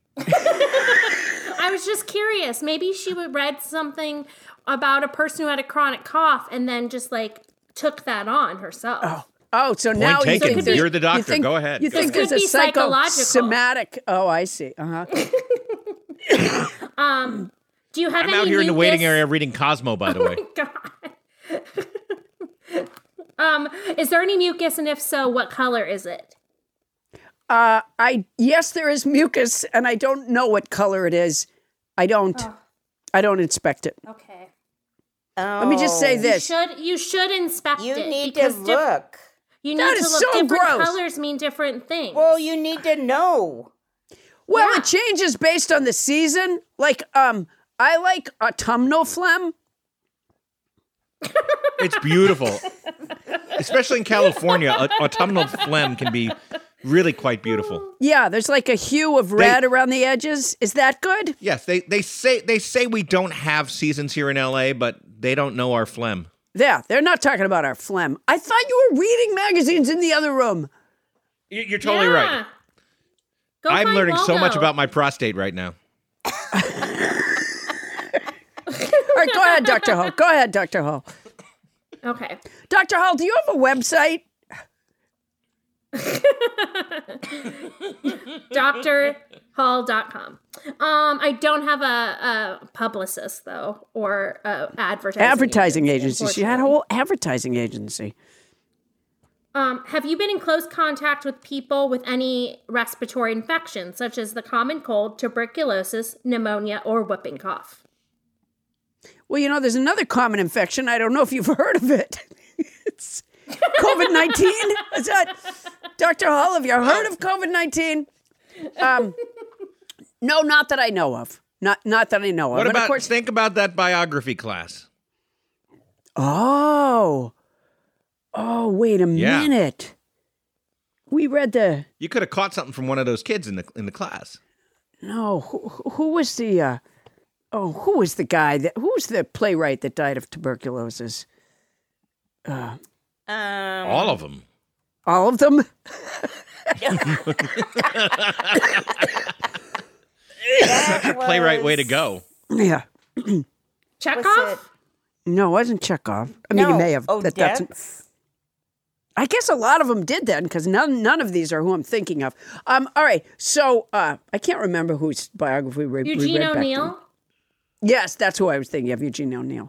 I was just curious. Maybe she would read something about a person who had a chronic cough and then just like took that on herself. Oh. Oh, so now you taken. think there's- You're the doctor. You think, Go ahead. You Go think ahead. there's a This could be psychological. psychosomatic? Oh, I see. Uh huh. Um, do you have I'm any out here in the waiting mucus- area reading Cosmo, by the way. God. um, is there any mucus, and if so, what color is it? Uh, I yes, there is mucus, and I don't know what color it is. I don't. Oh. I don't inspect it. Okay. Let me just say Oh. You this. should you should inspect You it. need to because diff- look. You That need to is look. so different gross. colors mean different things. Well, you need to know. Well, Yeah. it changes based on the season. Like, um, I like autumnal phlegm. It's beautiful. Especially in California, a- autumnal phlegm can be really quite beautiful. Yeah, there's like a hue of red around the edges. Is that good? Yes, they, they say they say we don't have seasons here in L A, but they don't know our phlegm. Yeah, they're not talking about our phlegm. I thought you were reading magazines in the other room. You- You're totally Yeah. right. Go I'm find learning so much Waldo. about my prostate right now. All right, go ahead, Doctor Hall. Go ahead, Doctor Hall. Okay. Doctor Hall, do you have a website? Dr hall dot com. Um, I don't have a, a publicist though, or a advertising Advertising agency. agency. She had a unfortunately. whole advertising agency. Um, have you been in close contact with people with any respiratory infections, such as the common cold, tuberculosis, pneumonia, or whooping cough? Well, you know, there's another common infection. I don't know if you've heard of it. It's COVID nineteen. Is that Doctor Hall? Have you heard of COVID nineteen? Um, no, not that I know of. Not not that I know of. What And of about course, think about that biography class? oh, oh, wait a Yeah. minute. We read the You could have caught something from one of those kids in the in the class. no. Who, who was the? Uh, oh, who was the guy that? Who was the playwright that died of tuberculosis? Uh, Um, All of them. all of them. Such a playwright way to go. Yeah. Chekhov? No, it wasn't Chekhov. I mean, he No, may have. that- that's- Odette? I guess a lot of them did then, because none none of these are who I'm thinking of. Um, all right, so uh, I can't remember whose biography we, we Eugene read back O'Neill? then. Yes, that's who I was thinking of, Eugene O'Neill.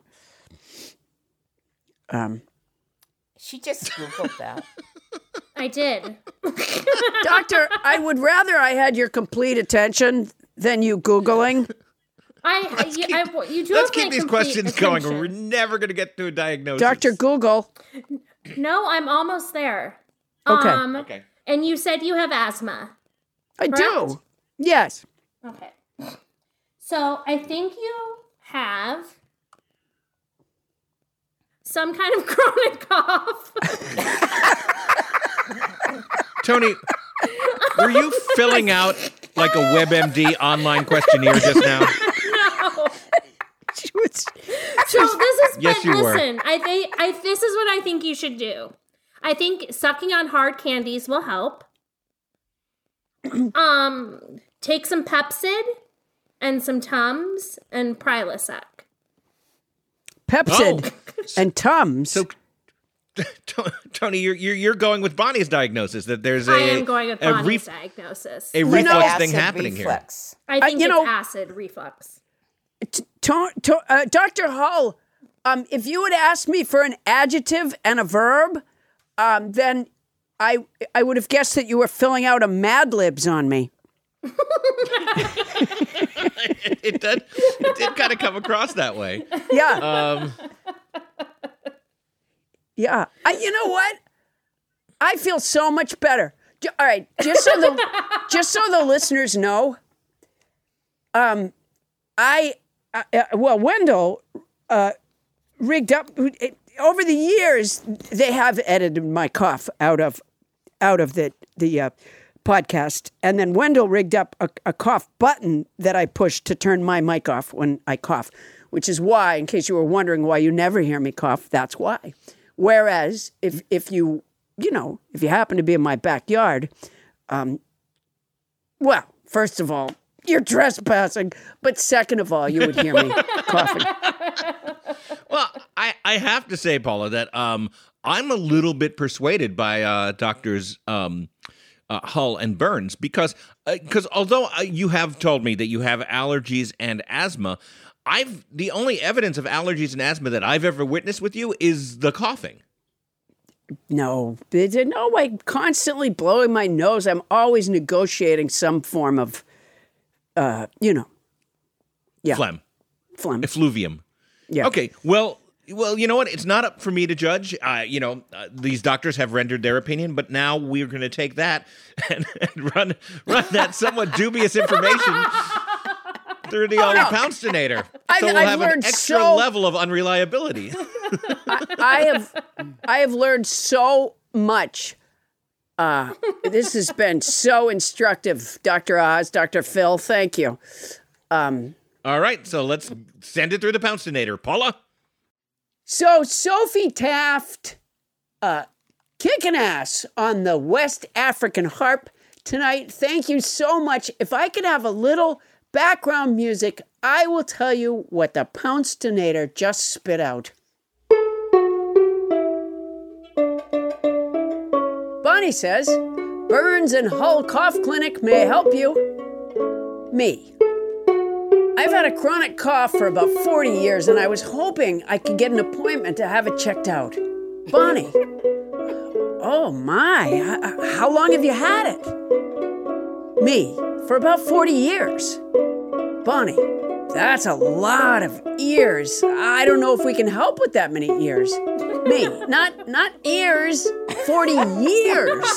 Um, She just Googled that. I did. Doctor, I would rather I had your complete attention than you Googling. I, I, you, I, you do Let's have keep my these complete questions going, or attention. we're never going to get to a diagnosis. Doctor Google. No, I'm almost there. Okay. Um, Okay. And you said you have asthma. I correct? do. Yes. Okay. So I think you have some kind of chronic cough. Tony, were you filling out like a WebMD online questionnaire just now? No. She was- So this is Yes, but you were. listen, I think I this is what I think you should do. I think sucking on hard candies will help. um take some Pepsid and some Tums and Prilosec. Pepsid and Tums. So, Tony, you're, you're you're going with Bonnie's diagnosis that there's a I am going with a Bonnie's ref- diagnosis. a reflux Acid thing happening reflux. I think Uh, you it's know- acid reflux. To, to, uh, Doctor Hull, um, if you had asked me for an adjective and a verb, um, then I I would have guessed that you were filling out a Mad Libs on me. here. it did it did kind of come across that way. Yeah. Um, Yeah. I, you know what? I feel so much better. J- All right, just so the just so the listeners know, um, I uh, uh, well Wendell uh, rigged up over the years. They have edited my cough out of out of the the uh, podcast, and then Wendell rigged up a, a cough button that I push to turn my mic off when I cough, which is why, in case you were wondering why you never hear me cough, that's why. Whereas if if you you know if you happen to be in my backyard, um, well, first of all, you're trespassing, but second of all, you would hear me coughing. well, I, I have to say, Paula, that um, I'm a little bit persuaded by uh, doctors um, uh, Hull and Burns because because although uh, you have told me that you have allergies and asthma, I've the only evidence of allergies and asthma that I've ever witnessed with you is the coughing. No, no, I'm constantly blowing my nose. I'm always negotiating some form of, uh, you know, yeah, Phlegm. phlegm, Effluvium. Yeah. Okay. Well, well, you know what? It's not up for me to judge. Uh, you know, uh, these doctors have rendered their opinion, but now we're going to take that and, and run run that somewhat dubious information through the old Poundstonator. I've- So we'll I've have an learned extra so- level of unreliability. I, I have, I have learned so much. Uh, this has been so instructive, Doctor Oz, Doctor Phil. Thank you. Um, All right, so let's send it through the Poundstonator. Paula? So Sophie Taft, uh, kicking ass on the West African harp tonight. Thank you so much. If I could have a little background music, I will tell you what the Poundstonator just spit out. Bonnie says, Burns and Hull Cough Clinic may help you. Me. I've had a chronic cough for about forty years, and I was hoping I could get an appointment to have it checked out. Bonnie. Oh my, h- how long have you had it? Me. For about forty years. Bonnie. That's a lot of ears. I don't know if we can help with that many ears. Me. Not not ears. forty years.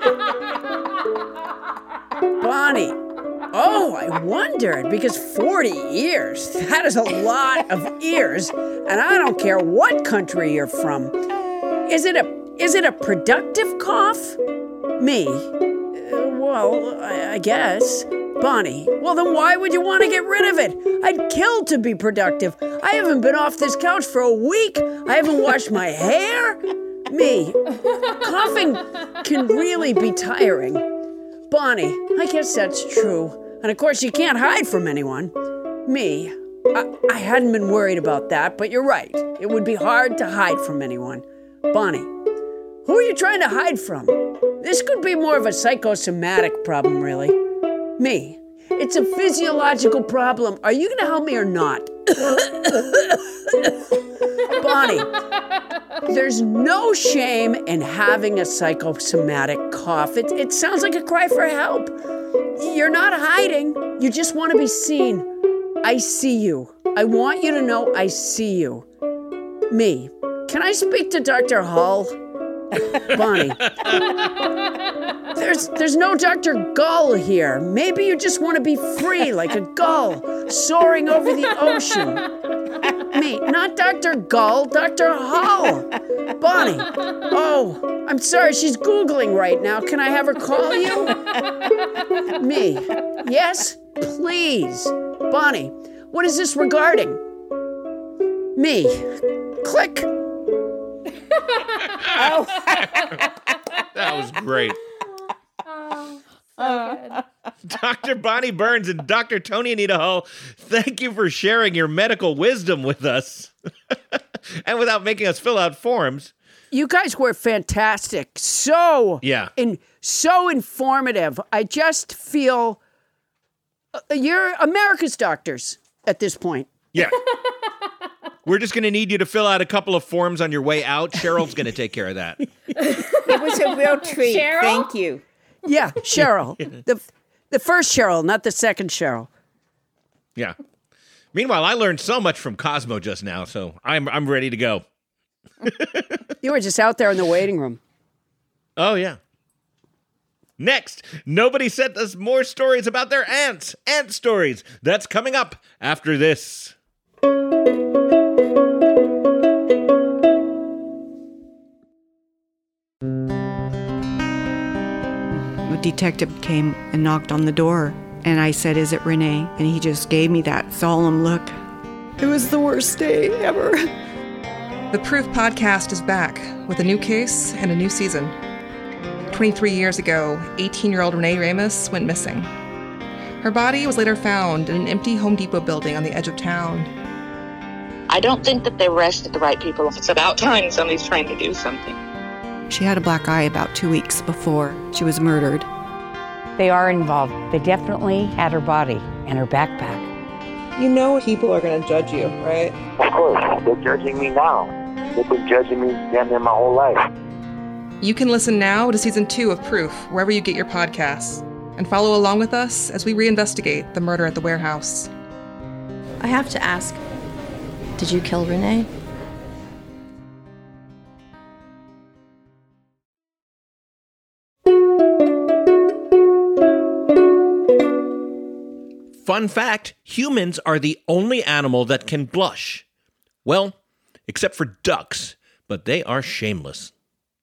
Bonnie. Oh, I wondered, because forty years, that is a lot of ears, and I don't care what country you're from. Is it a is it a productive cough? Me. Uh, well, I, I guess. Bonnie. Well, then why would you want to get rid of it? I'd kill to be productive. I haven't been off this couch for a week. I haven't washed my hair. Me. Coughing can really be tiring. Bonnie, I guess that's true. And of course, you can't hide from anyone. Me, I, I hadn't been worried about that, but you're right. It would be hard to hide from anyone. Bonnie, who are you trying to hide from? This could be more of a psychosomatic problem, really. Me, it's a physiological problem. Are you going to help me or not? Bonnie, there's no shame in having a psychosomatic cough. It, it sounds like a cry for help. You're not hiding. You just want to be seen. I see you. I want you to know I see you. Me, can I speak to Doctor Hull? Bonnie, There's there's no Doctor Gull here. Maybe you just want to be free like a gull soaring over the ocean. Me, not Doctor Gull, Doctor Hull. Bonnie. Oh, I'm sorry, she's Googling right now. Can I have her call you? Me. Yes, please. Bonnie, what is this regarding? Me. Click. Oh. That was great. Oh, so good. Doctor Bonnie Burns and Doctor Tony Anita Hull, thank you for sharing your medical wisdom with us. And without making us fill out forms. You guys were fantastic. So Yeah. in, so informative. I just feel uh, you're America's doctors at this point. Yeah. We're just going to need you to fill out a couple of forms on your way out. Cheryl's going to take care of that. It was a real treat. Cheryl? Thank you. Yeah, Cheryl. the the first Cheryl, not the second Cheryl. Yeah. Meanwhile, I learned so much from Cosmo just now, so I'm I'm ready to go. You were just out there in the waiting room. Oh, yeah. Next, nobody sent us more stories about their ants. Ant stories. That's coming up after this. A detective came and knocked on the door, and I said, "Is it Renee?" And he just gave me that solemn look. It was the worst day ever. The Proof podcast is back with a new case and a new season. twenty-three years ago, eighteen-year-old Renee Ramos went missing. Her body was later found in an empty Home Depot building on the edge of town. I don't think that they arrested the right people. It's about time somebody's trying to do something. She had a black eye about two weeks before she was murdered. They are involved. They definitely had her body and her backpack. You know people are going to judge you, right? Of course. They're judging me now. They've been judging me damn near my whole life. You can listen now to season two of Proof, wherever you get your podcasts, and follow along with us as we reinvestigate the murder at the warehouse. I have to ask, did you kill Renee? Fun fact, humans are the only animal that can blush. Well, except for ducks, but they are shameless.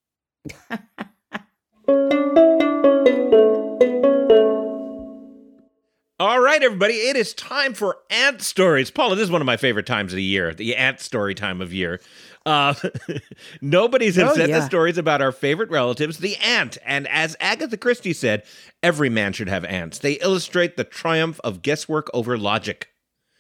All right, everybody, it is time for ant stories. Paula, this is one of my favorite times of the year, the ant story time of year. Uh, nobody's have Oh, sent yeah. the stories about our favorite relatives, the ant. And as Agatha Christie said, every man should have ants. They illustrate the triumph of guesswork over logic.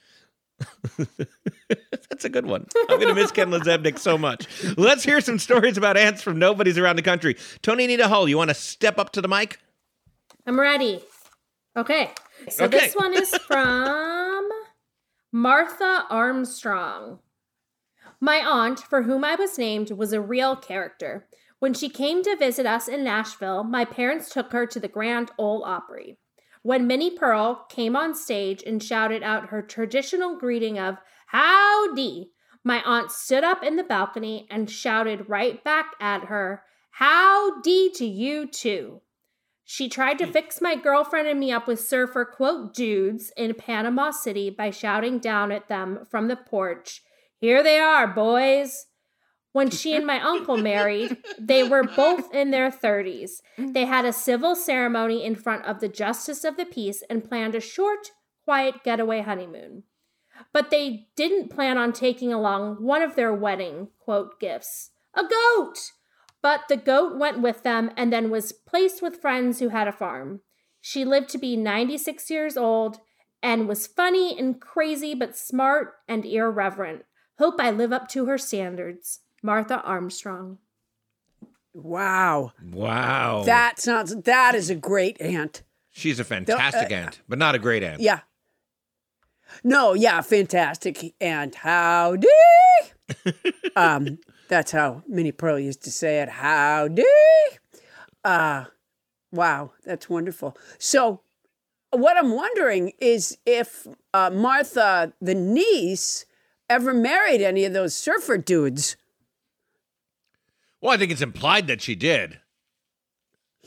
That's a good one. I'm going to miss Ken Lezebnik so much. Let's hear some stories about ants from nobodies around the country. Tony Anita Hull, you want to step up to the mic? I'm ready. Okay. So Okay. this one is from Martha Armstrong. My aunt, for whom I was named, was a real character. When she came to visit us in Nashville, my parents took her to the Grand Ole Opry. When Minnie Pearl came on stage and shouted out her traditional greeting of "Howdy," my aunt stood up in the balcony and shouted right back at her, "Howdy to you too." She tried to fix my girlfriend and me up with surfer, quote, dudes in Panama City by shouting down at them from the porch, "Here they are, boys." When she and my uncle married, they were both in their thirties. They had a civil ceremony in front of the Justice of the Peace and planned a short, quiet getaway honeymoon. But they didn't plan on taking along one of their wedding, quote, gifts, a goat. But the goat went with them and then was placed with friends who had a farm. She lived to be ninety-six years old and was funny and crazy but smart and irreverent. Hope I live up to her standards. Martha Armstrong. Wow. Wow. That sounds, that is a great aunt. She's a fantastic uh, aunt, but not a great aunt. Yeah. No, yeah, fantastic aunt. Howdy. um, that's how Minnie Pearl used to say it. Howdy. Uh, wow, that's wonderful. So what I'm wondering is if uh, Martha, the niece, ever married any of those surfer dudes. Well, I think it's implied that she did.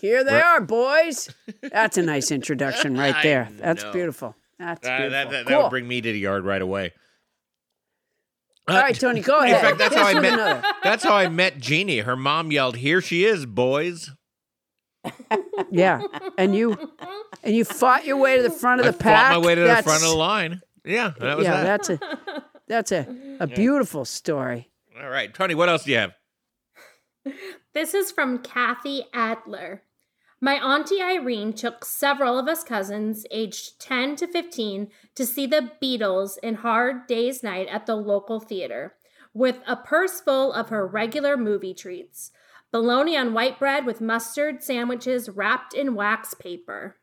Here they Right. are, boys. That's a nice introduction right I there. That's know. beautiful. That's Uh, beautiful. that that, that Cool. would bring me to the yard right away. All right, Tony, go ahead. In fact, that's Hit how us I with met. another. That's how I met Jeannie. Her mom yelled, "Here she is, boys!" Yeah, and you and you fought your way to the front of the I pack. fought my way to the That's- front of the line. Yeah, that was yeah, that. that's a that's a a beautiful story. All right, Tony, what else do you have? This is from Kathy Adler. My auntie Irene took several of us cousins, aged ten to fifteen, to see the Beatles in Hard Day's Night at the local theater, with a purse full of her regular movie treats. Bologna on white bread with mustard sandwiches wrapped in wax paper.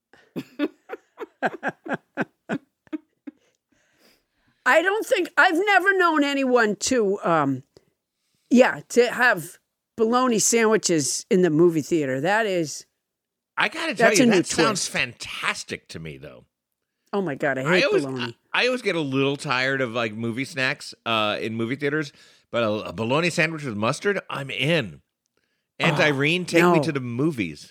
I don't think I've never known anyone to, um, yeah, to have bologna sandwiches in the movie theater. That is, I gotta tell That's you, a new that sounds twist. fantastic to me, though. oh my god, I hate I always, bologna. I, I always get a little tired of like movie snacks uh, in movie theaters, but a, a bologna sandwich with mustard, I'm in. Aunt Oh, Irene, take me no. to the movies.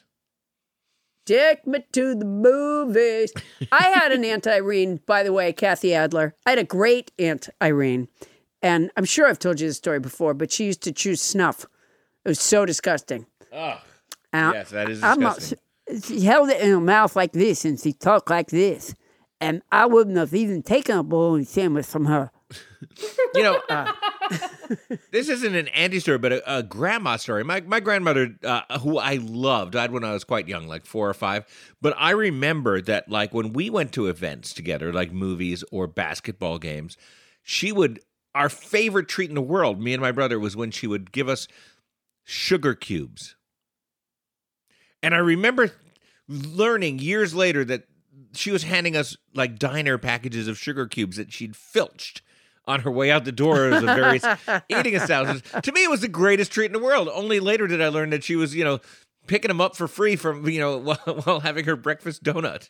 Take me to the movies. I had an Aunt Irene, by the way, Kathy Adler. I had a great Aunt Irene, and I'm sure I've told you this story before, but she used to chew snuff. It was so disgusting. Oh, Uh, yes, that is I'm disgusting. not- she held it in her mouth like this, and she talked like this, and I wouldn't have even taken a bologna sandwich from her. You know, uh, this isn't an auntie story, but a, a grandma story. My my grandmother, uh, who I loved, died when I was quite young, like four or five. But I remember that, like, when we went to events together, like movies or basketball games, she would, our favorite treat in the world, me and my brother, was when she would give us sugar cubes. And I remember learning years later that she was handing us, like, diner packages of sugar cubes that she'd filched on her way out the door of the various eating establishments. To me, it was the greatest treat in the world. Only later did I learn that she was, you know, picking them up for free from, you know, while, while having her breakfast donut.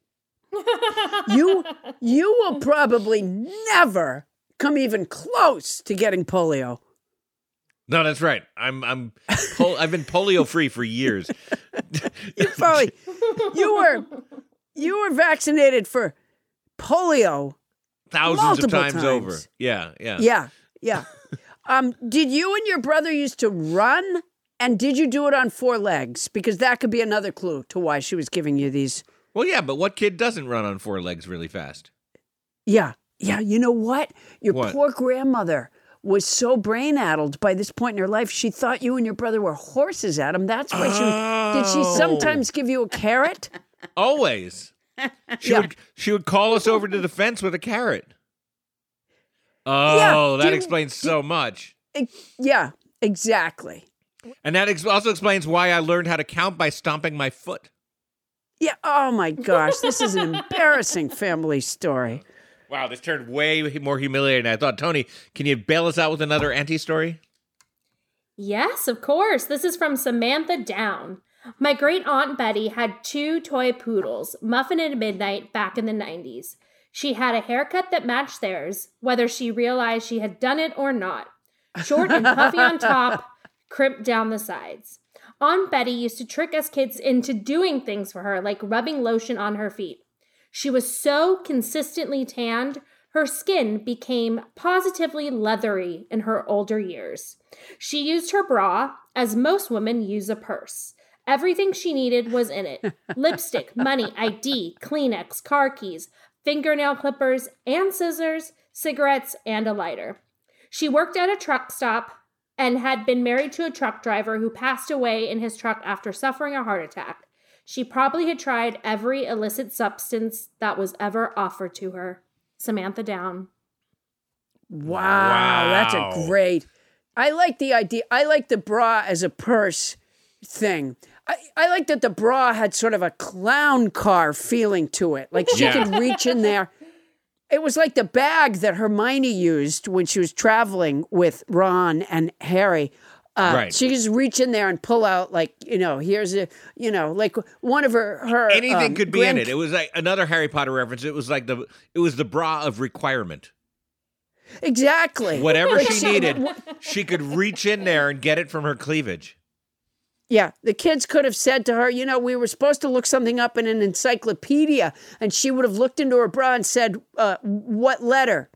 You you will probably never come even close to getting polio. No, that's right. I'm I'm pol- I've been polio free for years. You probably you were you were vaccinated for polio Thousands multiple of times, times. over. Yeah, yeah. Yeah, yeah. um, did you and your brother used to run? And did you do it on four legs? Because that could be another clue to why she was giving you these. Well, yeah, but what kid doesn't run on four legs really fast? Yeah, yeah. You know what? Your What? poor grandmother was so brain-addled by this point in her life, she thought you and your brother were horses, Adam. That's why she did she Oh. sometimes give you a carrot? Always. She Yeah. would she would call us over to the fence with a carrot. Oh, Yeah, that do- explains so much. Ex- Yeah, exactly. And that ex- also explains why I learned how to count by stomping my foot. Yeah. Oh my gosh, this is an embarrassing family story. Wow, this turned way more humiliating than I thought. Tony, can you bail us out with another auntie story? Yes, of course. This is from Samantha Down. My great aunt Betty had two toy poodles, Muffin and Midnight, back in the nineties. She had a haircut that matched theirs, whether she realized she had done it or not. Short and puffy on top, crimped down the sides. Aunt Betty used to trick us kids into doing things for her, like rubbing lotion on her feet. She was so consistently tanned, her skin became positively leathery in her older years. She used her bra, as most women use a purse. Everything she needed was in it. Lipstick, money, I D, Kleenex, car keys, fingernail clippers, and scissors, cigarettes, and a lighter. She worked at a truck stop and had been married to a truck driver who passed away in his truck after suffering a heart attack. She probably had tried every illicit substance that was ever offered to her. Samantha Down. Wow, Wow. that's a great. I like the idea. I like the bra as a purse thing. I, I like that the bra had sort of a clown car feeling to it. Like she Yeah. could reach in there. It was like the bag that Hermione used when she was traveling with Ron and Harry. Uh, Right. She could just reach in there and pull out, like, you know, here's a, you know, like one of her, her Anything um, could be in grand- it. It was like another Harry Potter reference. It was like the it was the bra of requirement. Exactly. Whatever Like she needed, she could reach in there and get it from her cleavage. Yeah, the kids could have said to her, you know, we were supposed to look something up in an encyclopedia, and she would have looked into her bra and said, uh, what letter?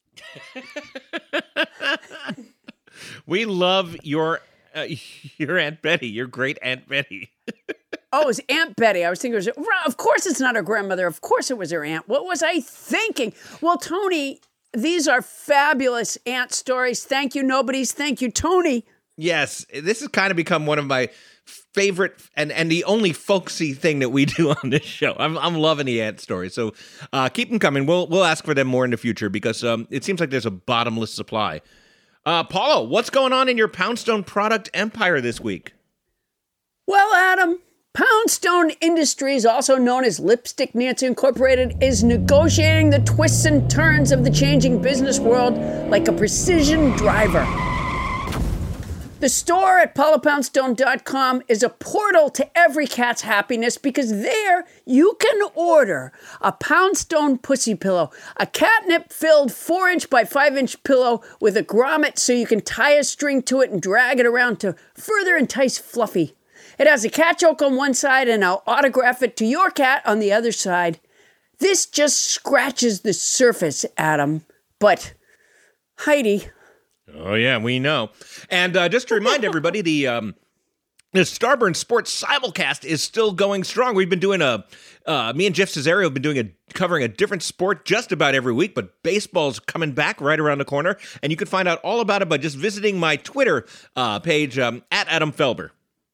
We love your uh, your Aunt Betty, your great Aunt Betty. Oh, it was Aunt Betty. I was thinking it was, of course it's not her grandmother. Of course it was her aunt. What was I thinking? Well, Tony, these are fabulous aunt stories. Thank you, Nobodies. Thank you, Tony. Yes, this has kind of become one of my favorite and, and the only folksy thing that we do on this show. I'm I'm loving the aunt stories. So uh, keep them coming. We'll we'll ask for them more in the future because um, it seems like there's a bottomless supply. Uh, Paula, what's going on in your Poundstone product empire this week? Well, Adam, Poundstone Industries, also known as Lipstick Nancy Incorporated, is negotiating the twists and turns of the changing business world like a precision driver. The store at paula poundstone dot com is a portal to every cat's happiness because there you can order a Poundstone pussy pillow, a catnip-filled four inch by five inch pillow with a grommet so you can tie a string to it and drag it around to further entice Fluffy. It has a cat joke on one side and I'll autograph it to your cat on the other side. This just scratches the surface, Adam. But, Heidi... Oh, yeah, we know. And uh, just to remind everybody, the um, the Starburn Sports simulcast is still going strong. We've been doing a, uh, me and Jeff Cesario have been doing a, covering a different sport just about every week, but baseball's coming back right around the corner. And you can find out all about it by just visiting my Twitter uh, page, um, at Adam Felber.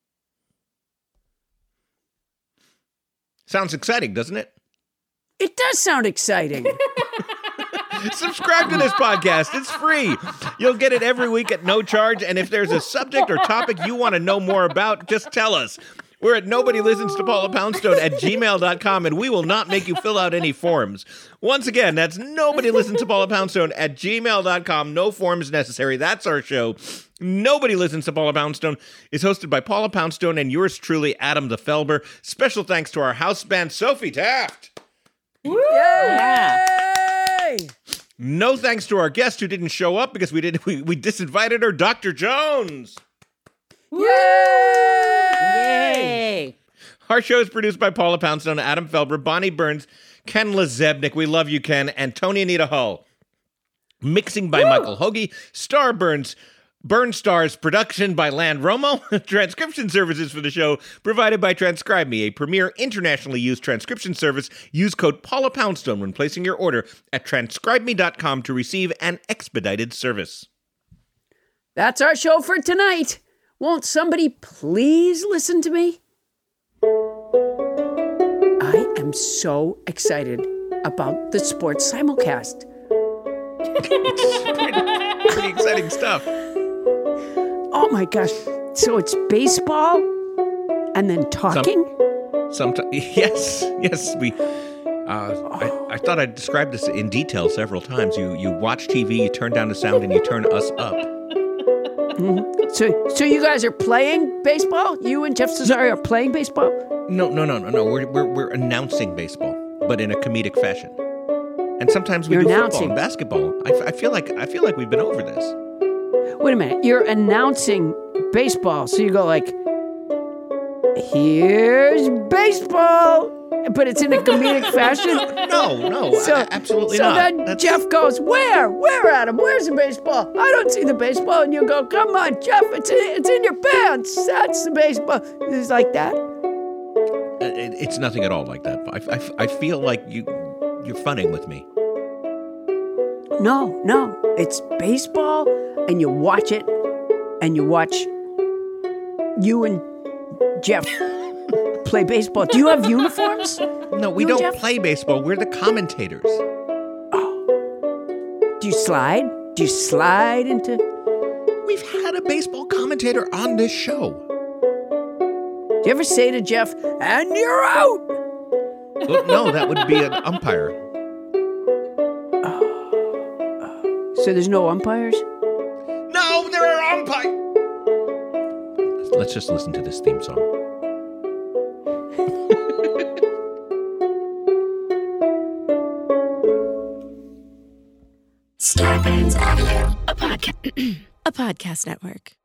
Sounds exciting, doesn't it? It does sound exciting. Subscribe to this podcast. It's free. You'll get it every week at no charge. And if there's a subject or topic you want to know more about, just tell us. We're at nobody listens to Paula Poundstone at gmail dot com, and we will not make you fill out any forms. Once again, that's nobody listens to Paula Poundstone at gmail dot com. No forms necessary. That's our show. Nobody Listens to Paula Poundstone is hosted by Paula Poundstone and yours truly, Adam the Felber. Special thanks to our house band, Sophie Taft. Woo! Yeah. No thanks to our guest who didn't show up because we did we, we disinvited her, Doctor Jones. Yay! Yay! Our show is produced by Paula Poundstone, Adam Felber, Bonnie Burns, Ken Lazebnik, we love you, Ken, and Tony Anita Hull. Mixing by Woo! Michael Hoagie, Starburns, Burn Stars, production by Land Romo, transcription services for the show provided by Transcribe Me, a premier internationally used transcription service. Use code Paula Poundstone when placing your order at transcribe me dot com to receive an expedited service. That's our show for tonight. Won't somebody please listen to me? I am so excited about the sports simulcast. It's pretty, pretty exciting stuff. Oh my gosh. So it's baseball and then talking? Some, somet- yes, yes. We. Uh, I, I thought I'd described this in detail several times. You you watch T V, you turn down the sound, and you turn us up. Mm-hmm. So so you guys are playing baseball? You and Jeff Cesario are playing baseball? No, no, no, no, no. We're we're we're announcing baseball, but in a comedic fashion. And sometimes we You're do announcing. football and basketball. I, f- I feel like I feel like we've been over this. Wait a minute. You're announcing baseball. So you go like, here's baseball. But it's in a comedic fashion? No, no, so, a- absolutely so not. So then That's... Jeff goes, where? Where, Adam? Where's the baseball? I don't see the baseball. And you go, come on, Jeff, it's in, it's in your pants. That's the baseball. It's like that? It, it's nothing at all like that. I, I, I feel like you, you're funning with me. No, no. It's baseball, and you watch it, and you watch you and Jeff play baseball. Do you have uniforms? No, we you don't Jeff? play baseball. We're the commentators. Oh. Do you slide? Do you slide into... We've had a baseball commentator on this show. Do you ever say to Jeff, and you're out? Well, no, that would be an umpire. So there's no umpires? No, there are umpires. Let's just listen to this theme song. Starburns Audio, a podcast, a podcast network.